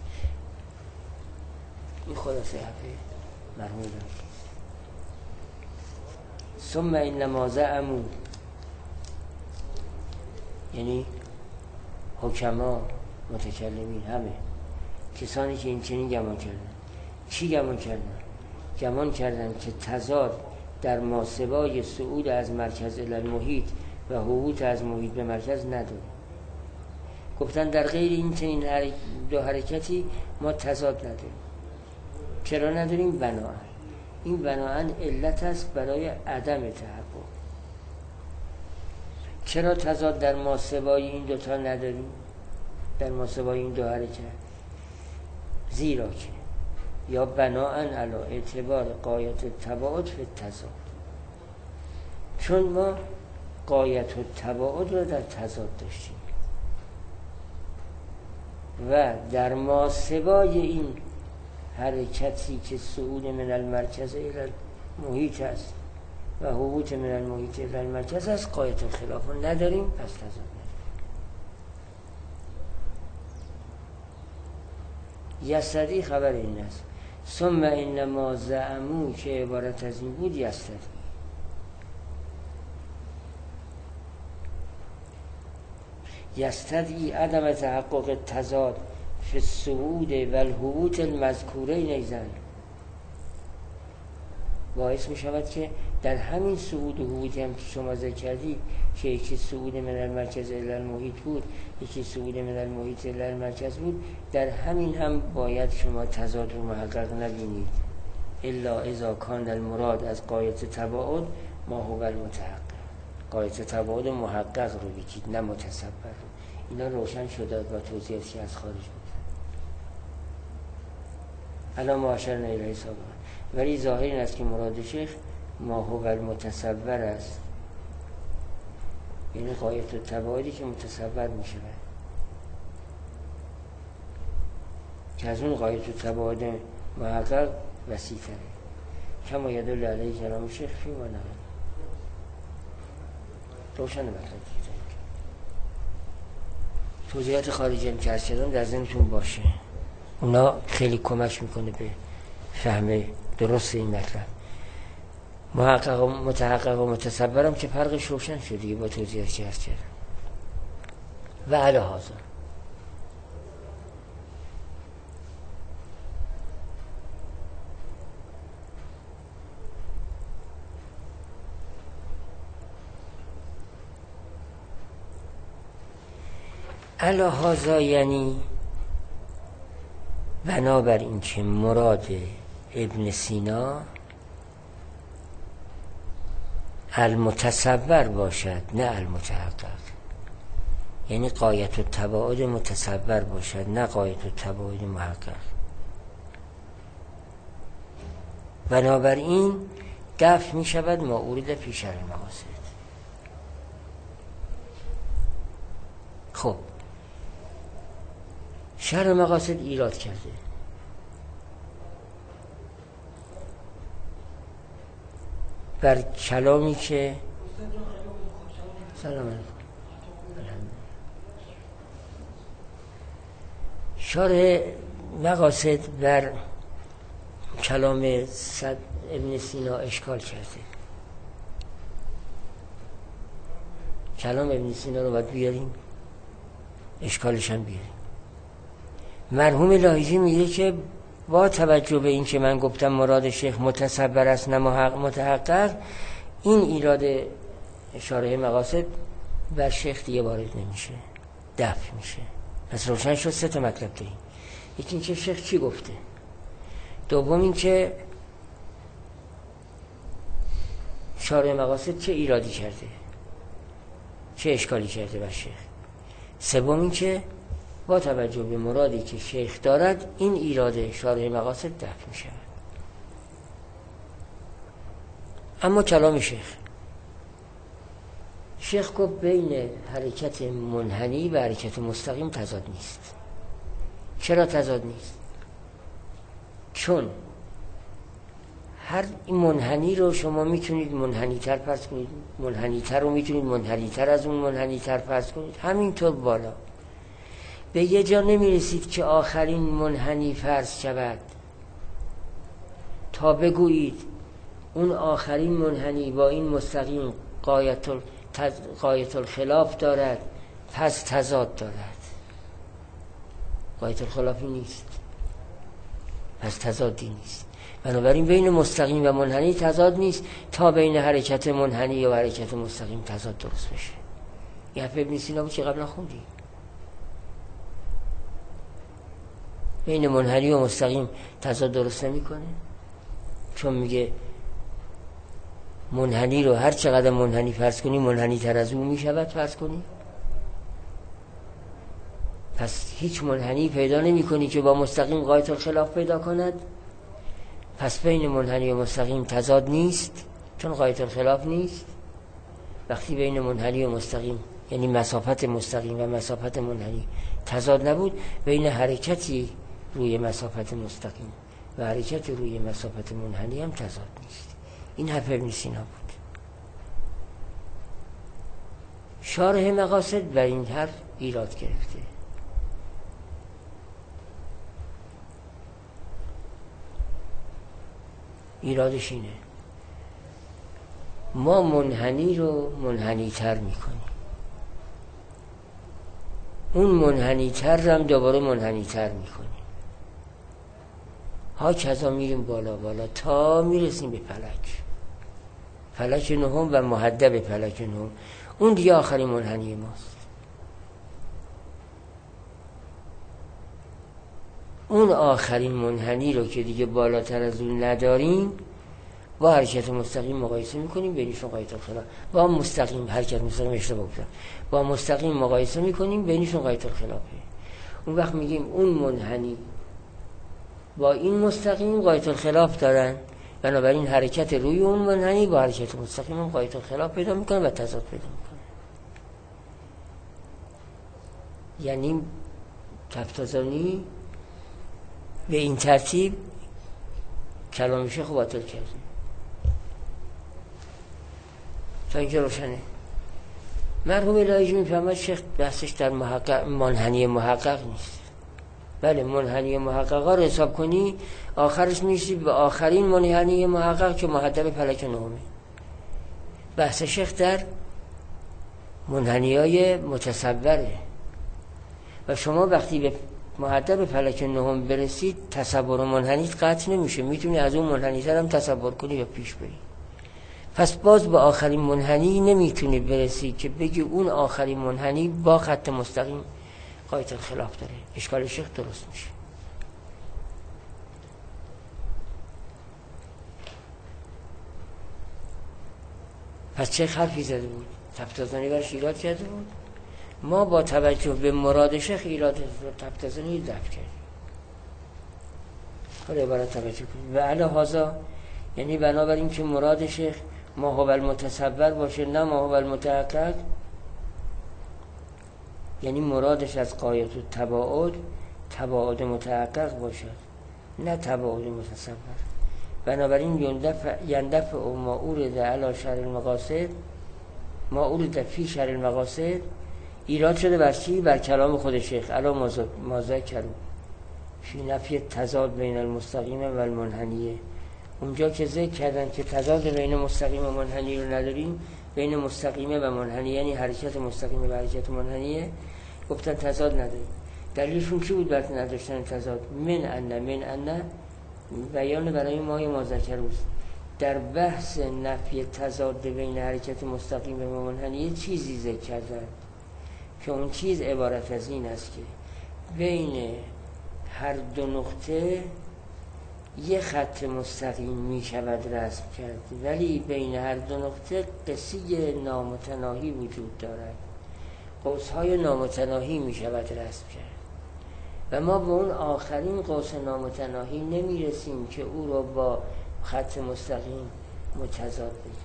این خلاصه حرفه مرحوم دارد. ثم انما زعموا، یعنی حکما، متکلمین، همه کسانی که این چنین گمان کردن. چی گمان کردن؟ گمان کردن که تضاد در ماسوای صعود از مرکز الی المحیط و هبوط از محیط به مرکز نداره. گفتن در غیر این چنین دو حرکتی ما تضاد نداریم. چرا نداریم؟ بناءً این بناءً علت است برای عدم تحقق. چرا تضاد در ماسوای این دوتا نداریم؟ در ماسوای این دو حرکت؟ زیرا که یا بناءً علی اعتبار غایت التباعد فی التضاد، چون ما غایت التباعد را در تضاد داشتیم و در ماسوای این حرکتی که صعود من المرکز الی المحیط است و هبوط من المحیط الی المرکز است غایت الخلاف نداریم، پس تضاد نداریم. یستدی خبر این است. ثم انما زعموا که عبارت از این بود. یستدی عدم تحقق تضاد فی الصعود و الهبوط المذکورین ایضاً، باعث می شود که در همین صعود و هبوطی هم که شما ذکر کردید که یکی صعود من المرکز الی المحیط بود، یکی صعود من المحیط الی المرکز بود، در همین هم باید شما تضاد رو محقق نبینید. الا اذا کان المراد از غایت تباعد ما هو المتحقق. غایت تباعد محقق رو بگید، نه متصور رو. اینا روشن شده با توضیحاتی که از خارج بود. الان معاشرنا الیه سابقا، ولی ظاهر این است که مراد شیخ ما هو المتصور است، یعنی غایت التباعدی که متصور می شود، که از اون غایت التباعد محقق وسیع تره. کما یدل علیه کلام شیخ فی ما نقل. روشن مطلب توضیحات خارجی هم که عرض کردم در ذهنتون باشه، اونا خیلی کمک میکنه به فهم درست این مطلب. محقق و متحقق و متصورم که فرقش روشن شد دیگه با توضیحاتی که عرض کردم. و علی هذا علی هذا یعنی بنابر این که مراد ابن سینا المتصور باشد نه المتحقق، یعنی غایت التباعد متصور باشد نه غایت التباعد محقق. بنابراین دفع می شود ما اورد پیش المقاصد. خب شرح مقاصد ایراد کرده. بر کلامی که سلام علیکم شرح مقاصد بر کلام ابن سینا اشکال کرده. کلام ابن سینا رو باید بیاریم، اشکالش هم بیاریم. مرحوم لاهیجی میگه که با توجه به این که من گفتم مراد شیخ متصور است نه متحقق، این ایراد شارح مقاصد بر شیخ دیگه وارد نمیشه، دفع میشه. پس روشن شد سه تا مطلب داریم. یکی این که شیخ چی گفته، دوم این که شارح مقاصد چه ایرادی کرده، چه اشکالی کرده بر شیخ، سوم این که با توجه به مرادی که شیخ دارد این ایراد شارح مقاصد دفع می شود. اما کلام شیخ گفت بین حرکت منحنی و حرکت مستقیم تضاد نیست. چرا تضاد نیست؟ چون هر این منحنی رو شما میتونید منحنی تر فرض کنید، منحنی تر رو میتونید منحنی تر از اون منحنی تر فرض کنید، همینطور بالا. به یه جا نمیرسید که آخرین منحنی فرض شود تا بگویید اون آخرین منحنی با این مستقیم غایت الخلاف دارد پس تضاد دارد. غایت الخلافی نیست، پس تضادی نیست. بنابراین بین مستقیم و منحنی تضاد نیست تا بین حرکت منحنی و حرکت مستقیم تضاد درست بشه. این حرف ابن سینا بود که قبلا خوندی. بین منحنی و مستقیم تضاد درست نمی‌کنه، چون میگه منحنی رو هر چقدر منحنی فرض کنی منحنی تر از اون میشود فرض کنی. پس هیچ منحنی پیدا نمی کنی که با مستقیم غایت الخلاف پیدا کند. پس بین منحنی و مستقیم تضاد نیست چون غایت الخلاف نیست. وقتی بین منحنی و مستقیم یعنی مسافت مستقیم و مسافت منحنی تضاد نبود، بین حرکتی روی مسافت مستقیم و حرکت روی مسافت منحنی هم تضاد نیست. این حرف ابن سینا بود. شارح مقاصد بر این حرف ایراد گرفته. ایرادش اینه ما منحنی رو منحنی تر میکنیم، اون منحنی تر هم دوباره منحنی تر میکنیم، ها کذا میریم بالا بالا تا میرسیم به فلک نهم و محدب فلک نهم. اون دیگه آخرین منحنی ماست. اون آخرین منحنی رو که دیگه بالاتر از اون نداریم با حرکت مستقیم مقایسه میکنیم، بینشون غایت الخلاف. با مستقیم حرکت مستقیم اشتباه بودم، با مستقیم مقایسه میکنیم، بینشون غایت الخلافه. اون وقت میگیم اون منحنی با این مستقیم غایت الخلاف دارن، بنابراین حرکت روی اون منحنی با حرکت مستقیم هم غایت الخلاف پیدا میکنه و تضاد پیدا میکنه. یعنی تفتازانی به این ترتیب کلام شیخ باطل کرده. تا اینکه روشنه. مرحوم الهی میفهمد شیخ بحثش در منحنی محقق نیست. بله منحنی محقق ها رو حساب کنی آخرش میشی به آخرین منحنی محقق که محدب فلک نهمه. بحث شیخ در منحنی های متصوره و شما وقتی به محدب فلک نهم برسید تصور منحنیت قطع نمیشه، میتونی از اون منحنی تر هم تصور کنی یا پیش بری. پس باز به آخرین منحنی نمیتونی برسی که بگی اون آخرین منحنی با خط مستقیم غایت الخلاف داره. اشکال شیخ درست میشه. پس چه حرفی زده بود؟ تفتازانی برش ایراد کرده بود. ما با توجه به مراد شیخ ایراد تفتازانی دفع کردیم. حالا عبارت توجه کنیم و علی هذا، یعنی بنابراین که مراد شیخ ما هو المتصور باشه نه ما هو المتحقق، یعنی مرادش از غایت تباعد متحقق باشد نه تباعد متصور. بنابراین یندفع ما اورد علی شرع المقاصد، ما اورد فی شرع المقاصد ایراد شده بر چی؟ بر کلام خود شیخ علی ما ذکروا فی نفی تضاد بین المستقیم و المنحنیه. اونجا که ذکر کردن که تضاد بین مستقیم و منحنی رو نداریم، بین مستقیمه و منحنی یعنی حرکت مستقیمه و حرکت منحنیه، گفتن تضاد نداریم. دلیلشون چی بود برای نداشتن تضاد؟ من ان بیان برای ما ذکروست. در بحث نفی تضاد بین حرکت مستقیم و منحنیه چیزی ذکر کردن که اون چیز عبارت از این است که بین هر دو نقطه یه خط مستقیم می شود رسم کرد، ولی بین هر دو نقطه قصی نامتناهی وجود دارد، قوس‌های نامتناهی می شود رسم کرد و ما به اون آخرین قوس نامتناهی نمی رسیم که او رو با خط مستقیم متضاد بگیریم.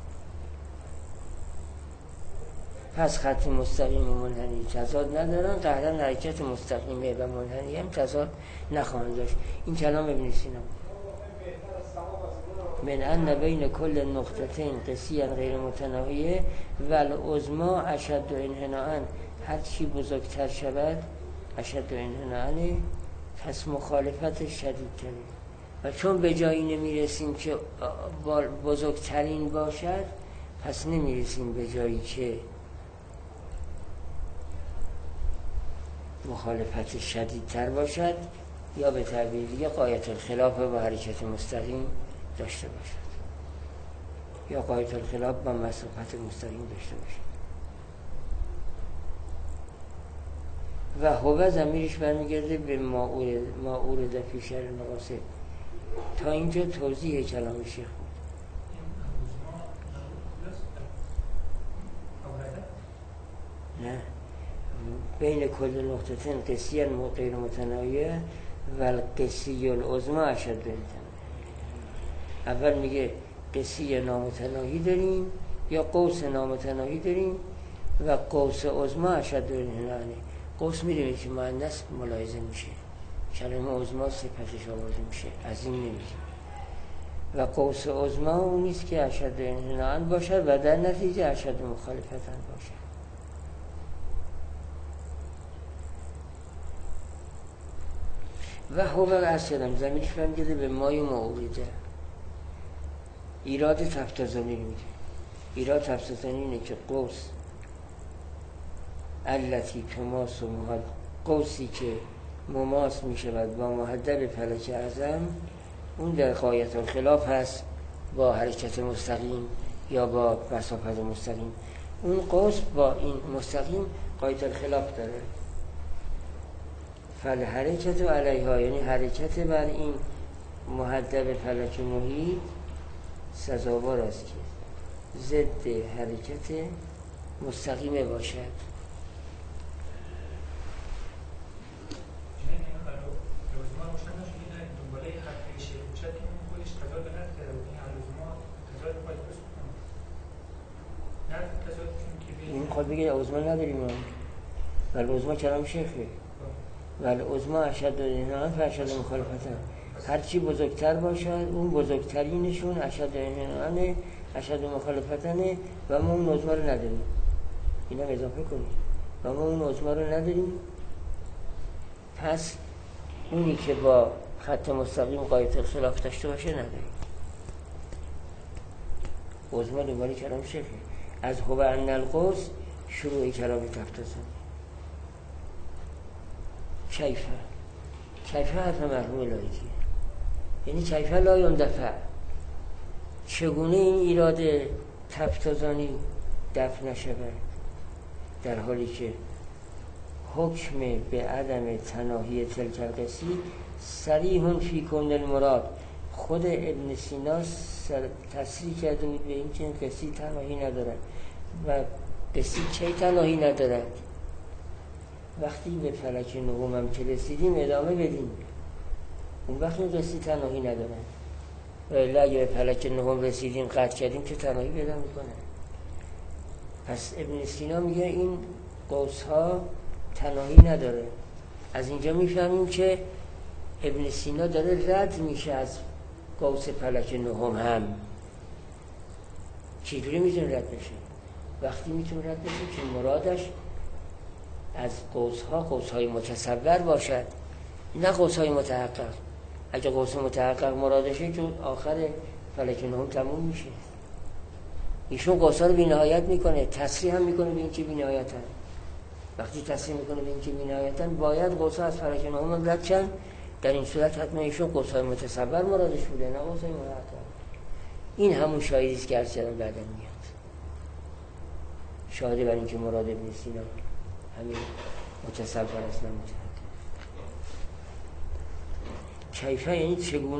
پس خط مستقیم و منحنی تضاد ندارن، قهرن حرکت مستقیمه و منحنی هم تضاد نخواهند داشت. این کلام ابن سینا. من ان بین کل نقطتین قسیا غیر متناهیه و العظما اشد انحناء، هر چی بزرگتر شود اشد انحناء، پس مخالفتش شدیدتره. و چون به جایی نمیرسیم که بزرگترین باشد، پس نمیرسیم به جایی که مخالفت شدیدتر باشد، یا به تعبیر دیگه غایت الخلاف با حرکت مستقیم داشته باشد، یا غایت الخلاف با مسافت مستقیم داشته باشد. و هو ضمیرش برمیگرده به ما اورد فی شرح المقاصد. تا اینجا توضیح کلام شیخ بود. نه، بین کل نقطتین قسی غیر متناهیه و القسی العظما اشد انحناء. اول میگه قسی نامتناهی داریم یا قوس نامتناهی داریم و قوس عظما اشد انحناء. قوس میدونید که مؤنث ملاحظه میشه، کلمه عظما صفتش آورده میشه، عظیم نمیشه. و قوس عظما اون نیست که اشد انحناء باشد و در نتیجه اشد مخالفتن باشد. و هو اصلا زمینش برمیگرده به مای موریده. ایراد تفتازانی میده. ایراد تفتازانی اینه که قوس التی تماس و قوسی که مماس میشود با محدب فلک اعظم، اون در غایت الخلاف هست با حرکت مستقیم یا با مسافت مستقیم. اون قوس با این مستقیم غایت الخلاف داره. فالحرکت و علیها، یعنی حرکت بر این محدب فلک محیط سزاوار است که ضد حرکت مستقیم باشد. این خود بگه عظما نداریم ولی عظما کلام شیخه. ولی عظما اشد انحناء فاشد مخالفتن، هرچی بزرگتر باشد اون بزرگترینشون اشد انحناء اشد مخالفتنه و ما اون عظما رو نداریم. اینا اضافه کنیم و ما اون عظما رو نداریم. پس اونی که با خط مستقیم غایت الخلاف داشته باشه نداریم. عظما دوباره کلام شیخه. از هو ان القوس شروع کلام تفتازانی. کیفه حرف مرحوم لایقیه، یعنی کیفه لا یندفع. چگونه این ایراد تفتازانی دفع نشود در حالی که حکم به عدم تناهی تلک القسی صریح فی کون المراد. خود ابن سینا تصریح کرده بود به این که این قسی تناهی ندارد و قسی چه تناهی ندارد. وقتی به فلک نهم هم که رسیدیم ادامه بدیم، اون وقت این قسی تناهی ندارد. و اگه به فلک نهم رسیدیم قطع کردیم که تناهی پیدا میکنه. پس ابن سینا میگه این قوس ها تناهی نداره. از اینجا میفهمیم که ابن سینا داره رد میشه از قوس فلک نهم هم. چجوری میتونه رد بشه؟ وقتی میتونه رد بشه که مرادش از قوس های متصور باشد، نه قوس های متحقق. اگه قوس متحقق مرادشه که آخر فلک نهم تموم میشه. ایشون قوس ها رو بی نهایت میکنه، تصریح هم میکنه به این که بی نهایتن. وقتی تصریح میکنه به این که بی نهایتن باید قوس ها از فلک نهم رد شن. در این صورت حتما ایشون قوس های متصور مرادش بوده، نه قوس های متحقق. این همون شاهدی است که عرض کردم بعدا میاد. شاهده بر این که مراد ابن سینا همین متصور است، نه متحقق. کیفه یعنی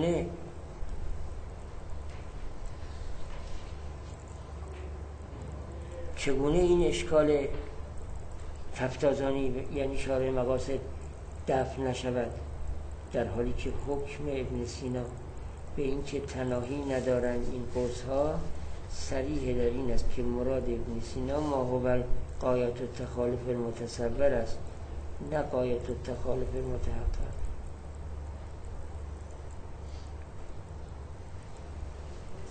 چگونه این اشکال تفتازانی یعنی شارح مقاصد دفع نشود در حالی که حکم ابن سینا به این که تناهی ندارند این قوس ها صریح در این است که مراد ابن سینا ما هو غایت التخالف المتصور است، نه غایت التخالف المتحقق.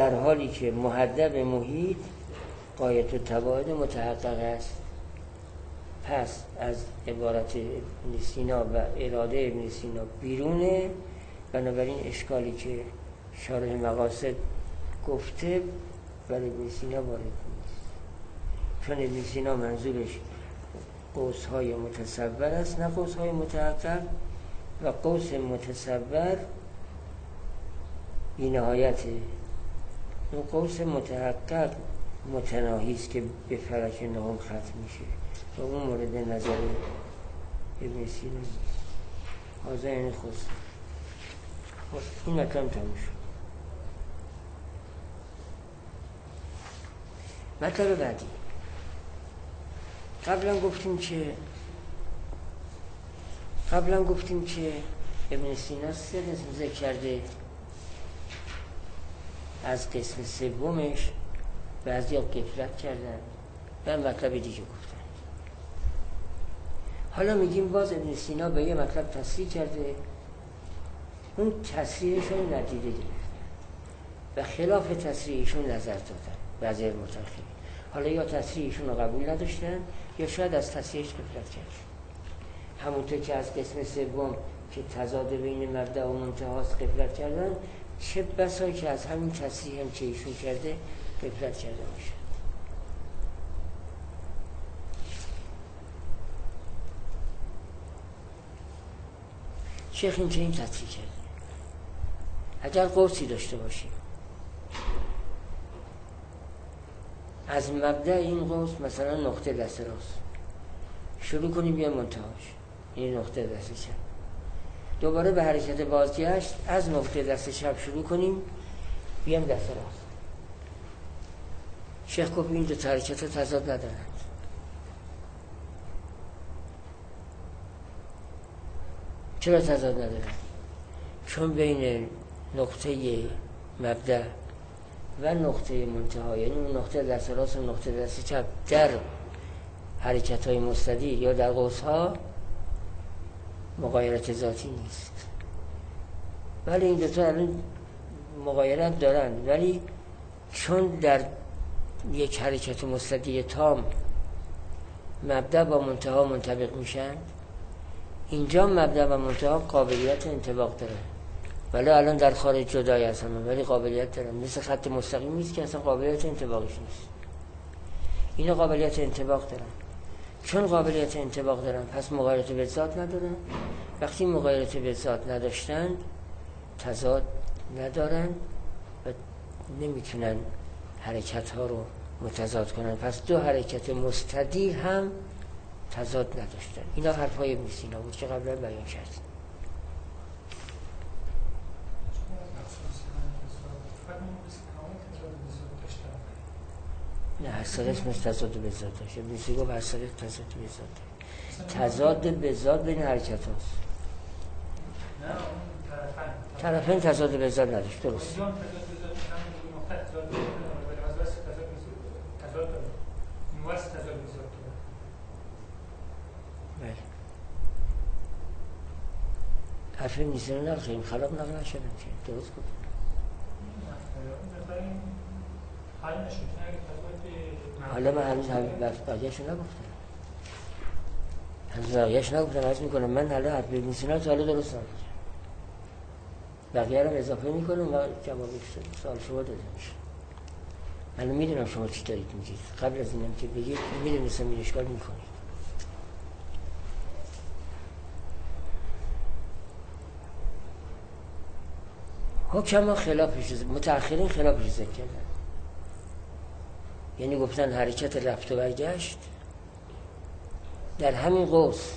در حالی که محدب محیط غایت التباعد متحقق است. پس از عبارت ابن سینا و اراده ابن سینا بیرونه، بنابراین اشکالی که شارح مقاصد گفته برای ابن سینا وارد نیست، چون ابن سینا منظورش قوس‌های متصور است نه قوس‌های متحقق، و قوس متصور بی نهایته. اون قوس متحقق متناهی است که به فلک نهم ختم میشه و اون مورد نظر ابن سینا نیست. حاضر این خواست این مطلب تموم شد. مطلب بعدی، قبلا گفتیم که ابن سینا 3 قسم ذکر کرده، از قسم سومش بعضیا غفلت کردن و مطلب دیگه گفتن. حالا میگیم باز ابن سینا به یه مطلب تصریح کرده، اون تصریحشون ندیده گرفتن و خلاف تصریحشون نظر دادن بعضی متأخرین. حالا یا تصریحشون رو قبول نداشتن یا شاید از تصریحش غفلت کردن. همونطور که از قسم سوم که تضاد بین مبدأ و منتهاست غفلت کردن، چه بسا که از همین تصریح هم که ایشون کرده غفلت کرده باشه. شیخ این که این تصریح کرده، اگر قوسی داشته باشیم از مبدأ این قوس مثلا نقطه دست راست شروع کنیم یه منتهاش این نقطه دست چپ، دوباره به حرکت بازگشت از نقطه دست چپ شروع کنیم بیام دست راست. شیخ گفت این دو حرکت تضاد ندارند. چرا تضاد ندارند؟ چون بین نقطه مبدأ و نقطه منتها، یعنی اون نقطه دست راست و نقطه دست چپ در حرکت های مستدیر یا در قوس ها مغایرت ذاتی نیست، ولی این دوتا الان مغایرت دارن، ولی چون در یک حرکت مستدیر تام مبدأ با منتها منطبق میشن، اینجا مبدأ و منتها قابلیت انطباق دارن، ولی الان در خارج جدای از همه ولی قابلیت دارن. مثل خط مستقیم نیست که اصلا قابلیت انطباقش نیست، اینا قابلیت انطباق دارن. چون قابلیت انطباق دارن پس مغایرت به ذات ندارن. وقتی مغایرت به ذات نداشتن تضاد ندارن و نمیتونن حرکت ها رو متضاد کنن، پس دو حرکت مستدیر هم تضاد نداشتن. اینا حرفای ابن سینا بود که قبلا بیان کردیم. نه هر سه قسم تضاد به ذات داشت. ابن سینا گفت هر سه قسم تضاد به ذات داشت. تضاد به ذات بین حرکت هاست. طرفین تضاد به ذات نداشت. درست. بله. حرف ابن سینا نخیریم خراب نقل نشدن که درست گفت. حالا من هنوز بقیه‌شو نگفتم. عرض میکنم من حالا حرف ابن سینا تا حالا درست نگفتم. بقیه رو اضافه میکنم و جواب سوال شما داده میشه. من میدونم شما چی دارید میگید. قبل از اینم که بگید میدونستم این اشکال میکنید. حکما خلافش، متأخرین خلافش ذکر کردن. یعنی گفتن حرکت رفت و برگشت در همین قوس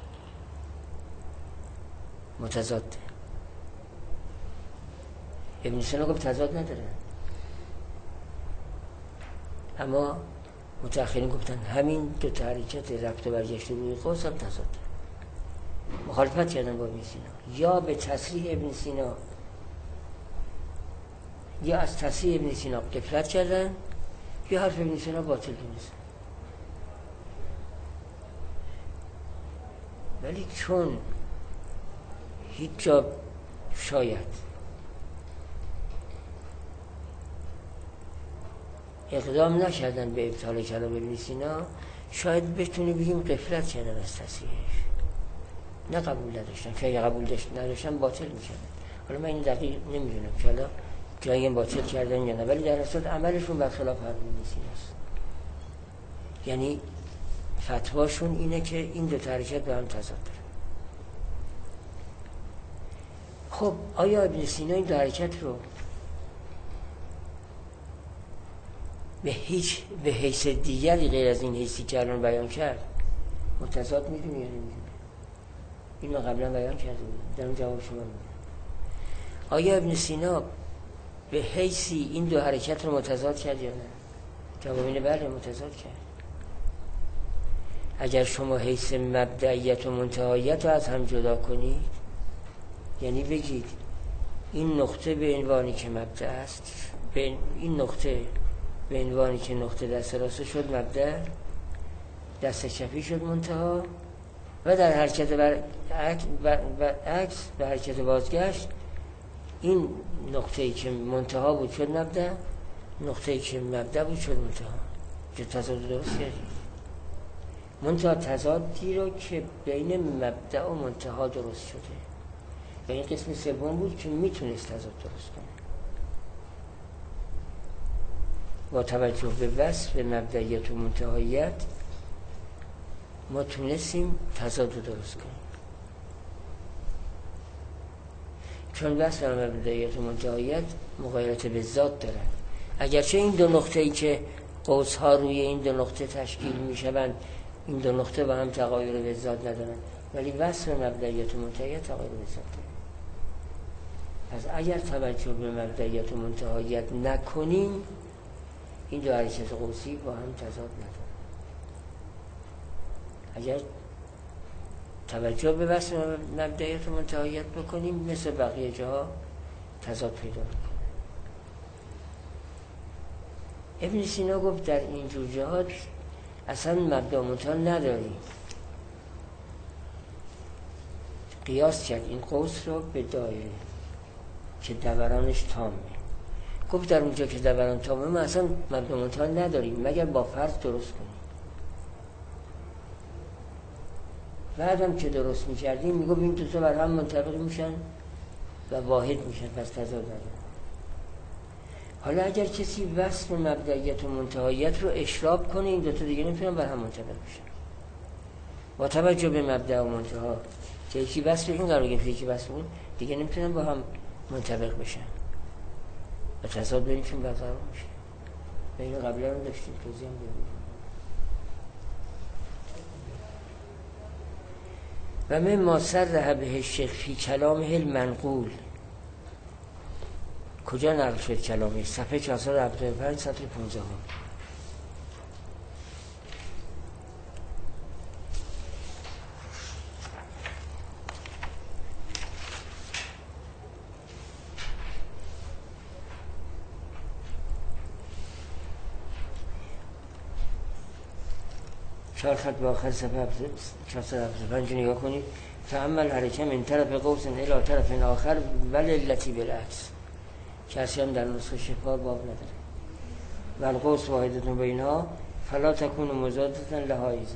متضاده. ابن سینا گفت تضاد نداره، اما متأخرین گفتن همین دو تا حرکت رفت و برگشت روی قوس هم تضاد داره. مخالفت کردن با ابن سینا، یا به تصریح ابن سینا یا از تصریح ابن سینا غفلت کردن یا حرف ابن سینا باطل دونستن. ولی چون هیچ جا شاید اقدام نکردن به ابطال کلام ابن سینا، شاید بتونی بگیم غفلت کردن از تصحیحش، نه قبول نداشتن، که اگه قبول نداشتن باطل میکردن. حالا من این دقیق نمیدونم که حالا جایی باطل کردن یا نه، ولی در اصل عملشون برخلاف حرف ابن سیناست. یعنی فتواشون اینه که این دو حرکت به هم تضاد داره. خب آیا ابن سینا این دو حرکت رو به حیث دیگری غیر از این حیثی که الان بیان کرد متضاد میدونه یا نمیدونه؟ اینو قبلا بیان کرده بود، دارم جواب شما میدونم. آیا ابن سینا به حیثی این دو حرکت رو متضاد کرد یا نه؟ جواب اینه بله، متضاد کرد. اگر شما حیث مبدئیت و منتهایت رو از هم جدا کنید، یعنی بگید این نقطه به عنوانی که مبدأ است، این نقطه به عنوانی که نقطه دست راست شد مبدأ، دست چپی شد منتها، و در حرکت برعکس به حرکت بازگشت این نقطه‌ای که منتها بود شد مبدأ، نقطه‌ای که مبدأ بود شد منتها. چه تضاد درست کردید؟ منتها تضادی رو که بین مبدأ و منتها درست شده و این قسم سوم بود که میتونست تضاد درست کنه. با توجه به وصف مبدئیت و منتهایت ما تونستیم تضاد رو درست کنیم، چون وصف مبدئیت و منتهایت مغایرت به ذات دارن. اگرچه این دو نقطه‌ای که قوس‌ها روی این دو نقطه تشکیل میشوند این دو نقطه با هم تغایر به ذات ندارن، ولی وصف مبدئیت و منتهایت تغایر به ذات دارن. پس اگر توجه به مبدئیت و منتهایت نکنیم این دو حرکت قوسی با هم تضاد ندارن. اگر توجه به وصف مبدئیت و منتهایت بکنیم مثل بقیه جاها تضاد پیدا میکنه. ابن سینا گفت در این جور جهات اصلا مبدأ و منتها نداریم. قیاس کرد این قوس رو به دایره که دورانش تامه. گفت در اونجا که دوران تامه ما اصلا مبدأ و منتها نداریم مگر با فرض درست کنیم. بعدم که درست میکردیم میگفت این دو تا بر هم منطبق میشن و واحد میشن، پس تضاد نداره. حالا اگر کسی وصف مبدئیت و منتهایت رو اشراب کنه این دو تا دیگه نمیتونن بر هم منطبق بشن. با توجه به مبدأ و منتها که یکی وصف این قرار گرفته یکی وصف اون دیگه نمیتونن با هم منطبق بشن و تضاد بینشون برقرار میشه. و اینو قبلا رو داشتیم توضیح هم دادیم. و من ما صرح به الشیخ فی کلامه المنقول، کجا نقل شد کلامه؟ صفحه 475 سطر 15. چهار خط با آخر صفحه 475 نگاه کنید. فعمل حرکه من طرف قوس الى طرف آخر وللتی بالعکس، کسی هم در نسخه شفا باب نداره. والقوس واحدتون بینها فلا تکون مزادتن لحایزه،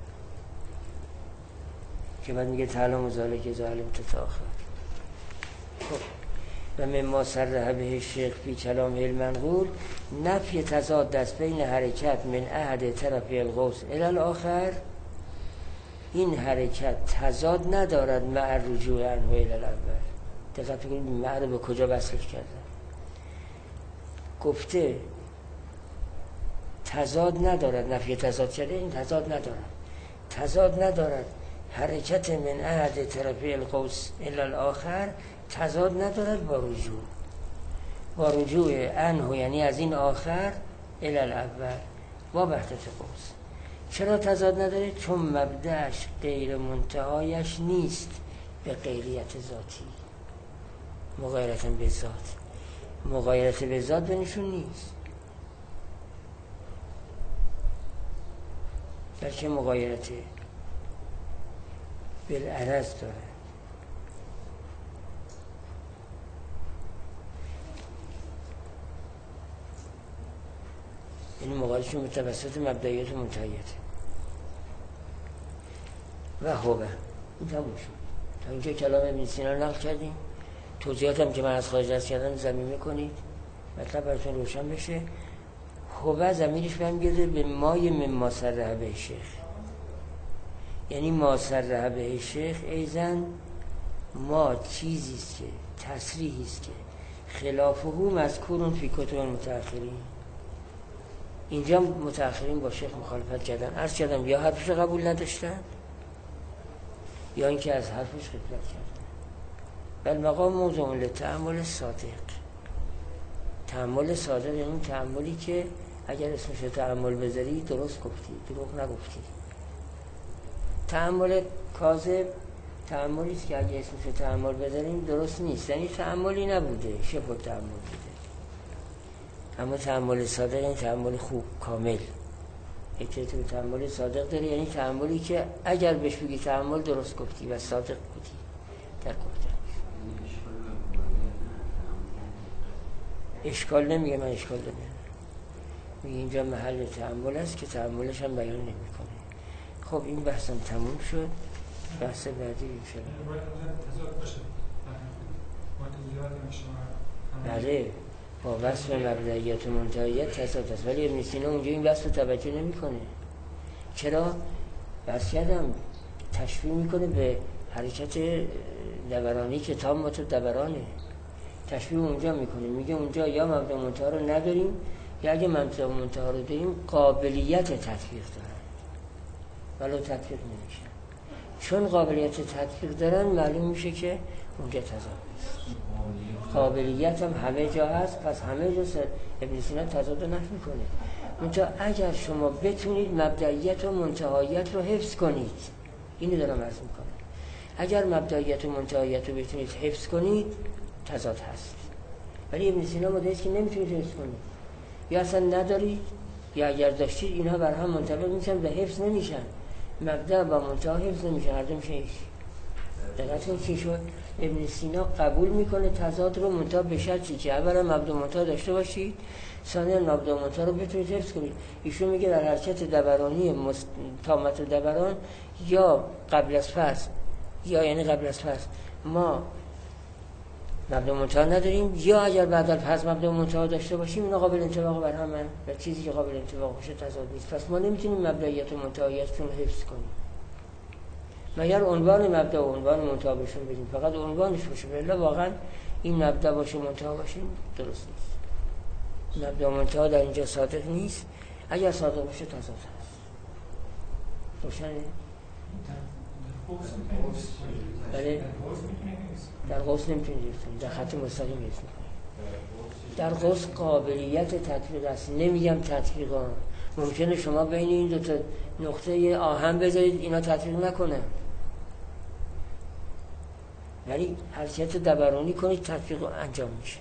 که بعد میگه تعالی مزالک ظالم تتاخر. خب و مما صرح به الشیخ فی کلام المنقول نفی تضاد دست بین حرکت من احد طرفی القوس الی الاخر، این حرکت تضاد ندارد مع رجوع عنه الی الاول. دقت کنید مع رو به کجا وصلش کرده. گفته تضاد ندارد، نفی تضاد کرده، این تضاد ندارد حرکت من احد طرفی القوس الی الاخر تضاد ندارد با رجوع عنه، یعنی از این آخر الی الاول با وحدت قوس. چرا تضاد نداره؟ چون مبدأش غیر منتهایش نیست به غیریت ذاتی، مغایرت به ذات، مغایرت به ذات بینشون نیست، بلکه مغایرت بالعرض داره. انتقالشون به توسط مبدئیات منتهیت و هوه. این تموم شد. تا اینجا کلام ابن سینا رو نقل کردیم. توضیحاتم که من از خارج درس کردم ضمیمه کنید، مطلب براتون روشن بشه. هوه ضمیرش برمیگرده به مای مما صرح به شیخ، یعنی ما صرح به شیخ ایزن ما چیزی است که تصریحی است که خلافه مذکورون فی کتب المتأخرین. اینجا متأخرین با شیخ مخالفت کردن، عرض کردم یا حرفش قبول نداشتن یا اینکه از حرفش غفلت کردن. بل مقام موضوع لتأمل صادق. تأمل صادق یعنی تأملی که اگر اسمش تأمل بذاری درست گفتی، دروغ نگفتی. تأمل کاذب تأملی است که اگر اسمش تأمل بذاریم درست نیست، یعنی تأملی نبوده، شبه تأمل بوده. اما تأمل صادق یعنی تأمل خوب کامل. یک تو تأمل صادق داره، یعنی تأملی که اگر بهش بگی تأمل درست گفتی و صادق بودی در گفتن. اشکال نمیگه، من اشکال دارم میگه اینجا محل تأمل است که تأملش هم بیان نمیکنه. خب این بحثم تموم شد. بحث بعدی میشه. بله با وصف مبدئیات و منتهیات تضاد است، ولی ابن سینا اونجا این وصف رو توجه نمیکنه. چرا؟ بحث کردم تشبیه میکنه به حرکت دورانی که تامات دورانه. تشبیه اونجا میکنه، میگه اونجا یا مبدا و منتها رو نداریم یا اگه مبدا و منتها رو داریم قابلیت تطبیق دارن ولو تطبیق نمیشن. چون قابلیت تطبیق دارن معلوم میشه که اونجا تضاد نیست. قابلیت هم همه جا هست، پس همه جا ابن سینا تضاد رو نفی میکنه. اونجا اگر شما بتونید مبدئیت و منتهایت رو حفظ کنید، اینو دارم عرض میکنم، اگر مبدئیت و منتهایت رو بتونید حفظ کنید تضاد هست. ولی ابن سینا مدعیست که نمیتونید حفظ کنید، یا اصلا ندارید یا اگر داشتید اینها بر هم منطبق میشن و حفظ نمیشن. مبدأ با منتها حفظ نمیشن، هر دو میشه هیچ. دقت کنید چی شد؟ ابن سینا قبول میکنه تضاد رو، منتها به شرطی که اولا مبدا و منتها داشته باشید، ثانیا مبدا و منتها رو بتونید حفظ کنید. ایشون میگه در حرکت دورانی تامت دوران یا قبل از فصل یا یعنی قبل از فصل ما مبدا و منتها نداریم، یا اگر بعد از فصل مبدا و منتها داشته باشیم اینا قابل انطباق بر هم و چیزی که قابل انطباق باشه تضاد نیست. پس ما نمیتونیم مبدئیات و منتهایاتشون رو حفظ کنیم مگر عنوان مبدا و عنوان منتها بهشون بدیم، فقط عنوانش باشه. ولی واقعا این مبدا باشه منتها باشه درست نیست. مبدا و منتها در اینجا صادق نیست. اگر صادق باشه تضاد هست. روشنه؟ بله در قوس نمیتونید حفظ، در خط مستقیم حفظ میکنید. در قوس قابلیت تطبیق است، نمیگم تطبیق ها. ممکنه شما بین این دو تا نقطه آهن بذارید اینا تطبیق نکنه، ولی حرکت دورانی کنید تطبیق انجام میشه.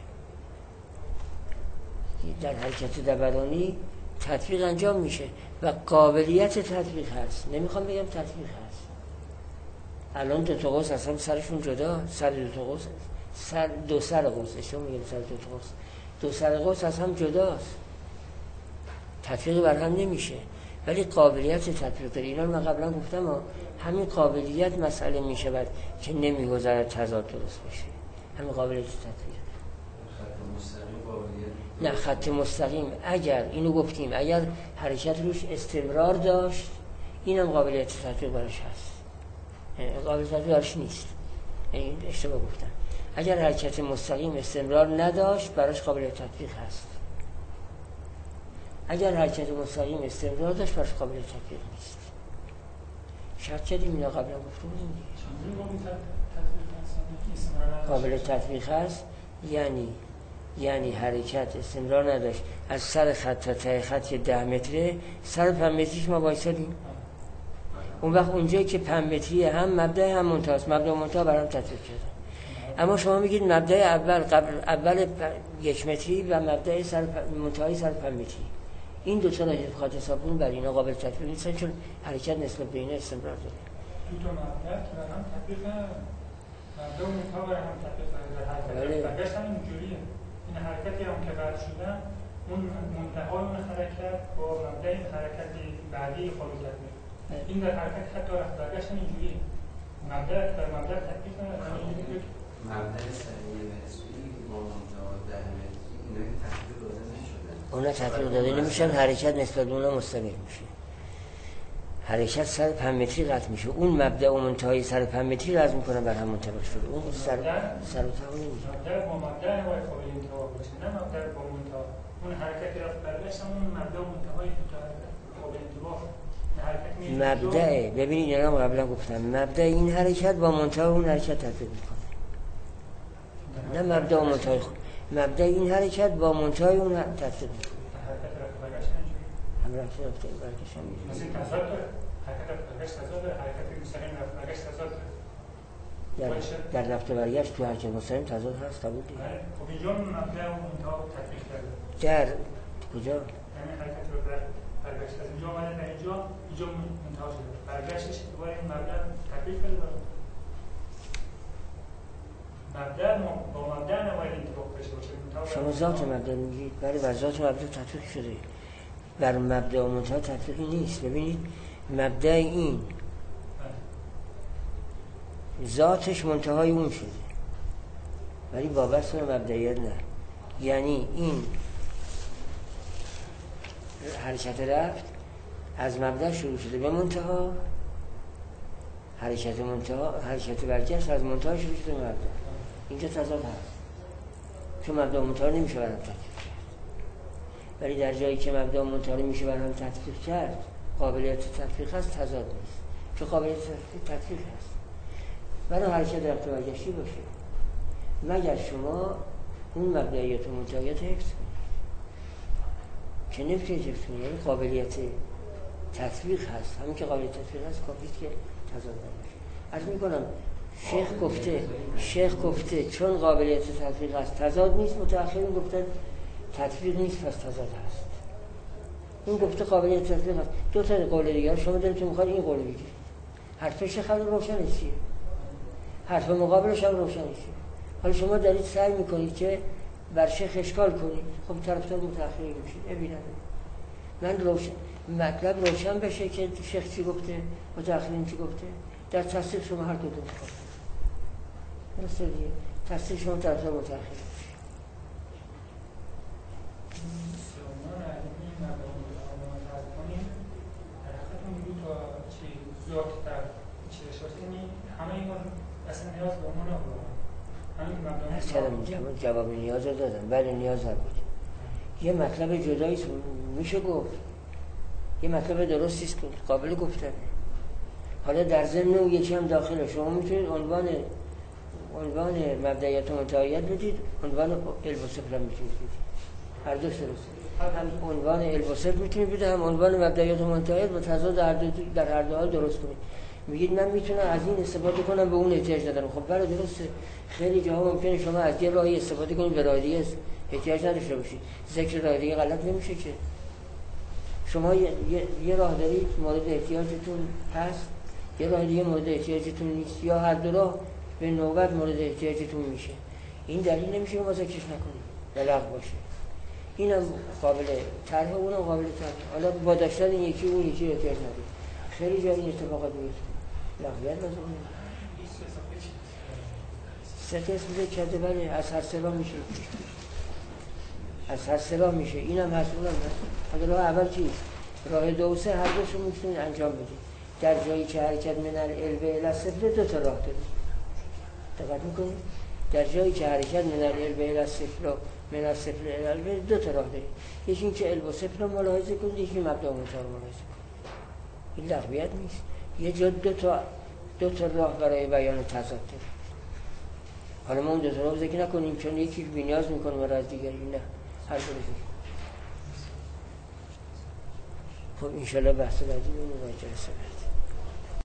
در حرکت دورانی تطبیق انجام میشه و قابلیت تطبیق هست. نمیخوام بگم تطبیق هست. الان دو تا قوس اصلا سرشون جدا، سر دو تا قوس، دو سر قوس، اشتباه میگم سر دو تا قوس، دو سر قوس از هم جداست، تطبیق بر هم نمیشه، ولی قابلیت تطبیق داره. اینا رو من قبلا گفتم، همین قابلیت مسئله میشود که نمیگذارد تضاد درست بشه. همین قابلیت تطبیق. خط مستقیم قابلیت نه خط مستقیم اگر اینو گفتیم اگر حرکت روش استمرار داشت اینم قابلیت تطبیق براش هست، قابلیت تطبیق براش نیست. این اشتباه گفتم. اگر حرکت مستقیم استمرار نداشت براش قابلیت تطبیق هست. اگر حرکت مستقیم استمرار داشت براش قابلیت تطبیق نیست. شرط کردیم اینا قبلا گفته بودیم دیگه. قابل تطبیق هست یعنی حرکت استمرار نداشت، از سر خط تا ته خط 10 متره، سر 5 متریش ما وایسادیم. اون وقت اونجایی که 5 متری هم مبدأ هم منتهاست، مبدأ و منتها برام تطبیق کردن. اما شما میگید مبدأ اول 1 متری و مبدأ منتهای سر 5 متری، این دو تا را خط حساب کنید، برای اینا قابل تطبیق نیستن چون حرکت نسبت به اینا استمرار داره. دو تا مبدأ که برام تطبیق مبدأ و منتها برای هم تطبیق داره. برگشت هم اینجوریه. این حرکتی هم که بعد شدن اون منتهای اون حرکت با مبدأ حرکت بعدی خارج کرده. این در حرکت حتی رفت برگشت هم اینجوری مبدأ بر مبدأ تطبیق نمیشه. مبدأ سریع نسبی با منتها 10 متری اینا که تطبیق داده نشدن. اونا تطبیق داده نمیشن، حرکت نسبت به اونا مستمر میشه. حرکت سر 5 متری قطع میشه. اون مبدأ و منتهای سر 5 متری رو عزم کنن بر هم منطبق شده. اون سر و تمام نمیشه. مبدأ با مبدأ نباید قابل انطباق باشه، نه مبدأ با منتها. اون حرکت رفت برگشت هم اون مبدأ و منتهای قابل انطباق. مبدأ ببینید اینا هم قبلا گفتم مبدأ این حرکت با منتهای اون حرکت تطبیق میکنه، نه مبدأ و منتهای مبدأ این حرکت با منتهای اون تطبیق میکنه. حرکت رفت برگشت هم رفت برگشت هم میشه. مثل تضاد داره. حرکت رفت برگشت تضاد داره. حرکت مستقیم رفت برگشت تضاد داره. در رفت برگشت تو حرکت مستقیم تضاد هست قبول دیگه. خب اینجا مبدأ و منتها تطبیق کرده. در کجا؟ یعنی حرکت رو برگشت از اینجا اومده در اینجا منتها شده. برگشتش دوباره این مبدأ تطبیق کرده. مبدأ با مبدأ نباید انطباق داشته باشه. شما ذات مبدأ میگید، برای بر ذات مبدأ تطبیق شده، بر مبدأ و منتها تطبیقی نیست. ببینید مبدأ این ذاتش منتهای اون شده، ولی وابسته به مبدئیت نه. یعنی این حرکت رفت از مبدأ شروع شده به منتها، حرکت برگشت از منتها شروع شده به مبدأ. اینجا تضاد هست، چون مبدأ و منتها نمیشه برام تطبیق کرد. ولی در جایی که مبدأ و منتها میشه برام تطبیق کرد، قابلیت تطبیق هست، تضاد نیست، چون قابلیت تطبیق هست. برای حرکت رفت و برگشتی باشه، مگر شما اون مبدئیات و منتهیات حفظ کنید که نمیتونید حفظ کنید. یعنی قابلیت تطبیق هست، همین که قابلیت تطبیق هست کافیست که تضاد نباشه. عرض میکنم شیخ گفته چون قابلیت تطبیق هست تضاد نیست، متأخرین گفتن تطبیق نیست پس تضاد هست. این گفته قابلیت تطبیق هست. دو تا قول دیگه شما دلتون میخواد این قول بگید، حرفش خیلی روشن چیه، حرف مقابلش هم روشن چیه. حالا شما دارید سعی میکنید که بر شیخ اشکال کنید، خب طرفدار متأخرین میشید. ببینید من مطلب روشن بشه که شیخ چی گفته، متأخرین چی گفته، در تصدیق شما هر دو میخواد. درسته دیگه، تصدیق شما طرفدار متأخرین. جواب نیاز رو دادم، ولی نیاز نبود. یه مطلب جدایی میشه گفت، یه مطلب درستیست که قابل گفتنه. حالا در ضمن اون یکی هم داخله شما میتونید عنوان مبدئیات و منتهیات بدید، عنوان علم و صفر هم میتونید بدید، هر دو درسته. هم عنوان علم و صفر میتونید بدید، هم عنوان مبدئیات و منتهیات و تضاد در هر دو حال درست کنید. میگید من میتونم از این استفاده کنم به اون احتیاج ندارم. خب برای درسته، خیلی جاها ممکنه شما از یه راهی استفاده کنید به راه دیگه احتیاج نداشته باشید. ذکر راه دیگه غلط نمیشه که. شما یه راه دارید مورد احتیاجتون هست، یه راه دیگه مورد احتیاجتون نیست، یا هر دو راه به نوبت مورد احتیاجتون میشه. این دلیل نمیشه که ما ذکرش نکنیم بلغ باشه. اینم قابل طرح، اونم قابل طرح. حالا با داشتن این یکی اون یکی احتیاج نداره. خیلی جای این اتفاقات میفته. لغویت لازم نیست. سه قسم ذکر کرده، ولی از هر سه راه میشه. از هر سه راه میشه. اینم هست اونم هست. حالا راه اول چیست؟ راه دو و سه هر دوشون میتونید انجام بدید. در جایی که حرکت من الالب الی صفر دو تا راه دارید. دقت میکنید؟ در جایی که حرکت من الالب الی صفر من الصفر الی الالب دو تا راه دارید. یکی این که الب و صفر رو ملاحظه کنید، یکی مبدا و منتها رو ملاحظه کنید. این لغویت نیست. یه جا دو تا راه برای بیان تضاد داریم. حالا ما اون دو تا راه ذکر نکنیم چون یکی بی‌نیاز میکنه برای از دیگری، نه هر دو ذکر. خب انشالله بحث بعدی رو مواجهه سپرد.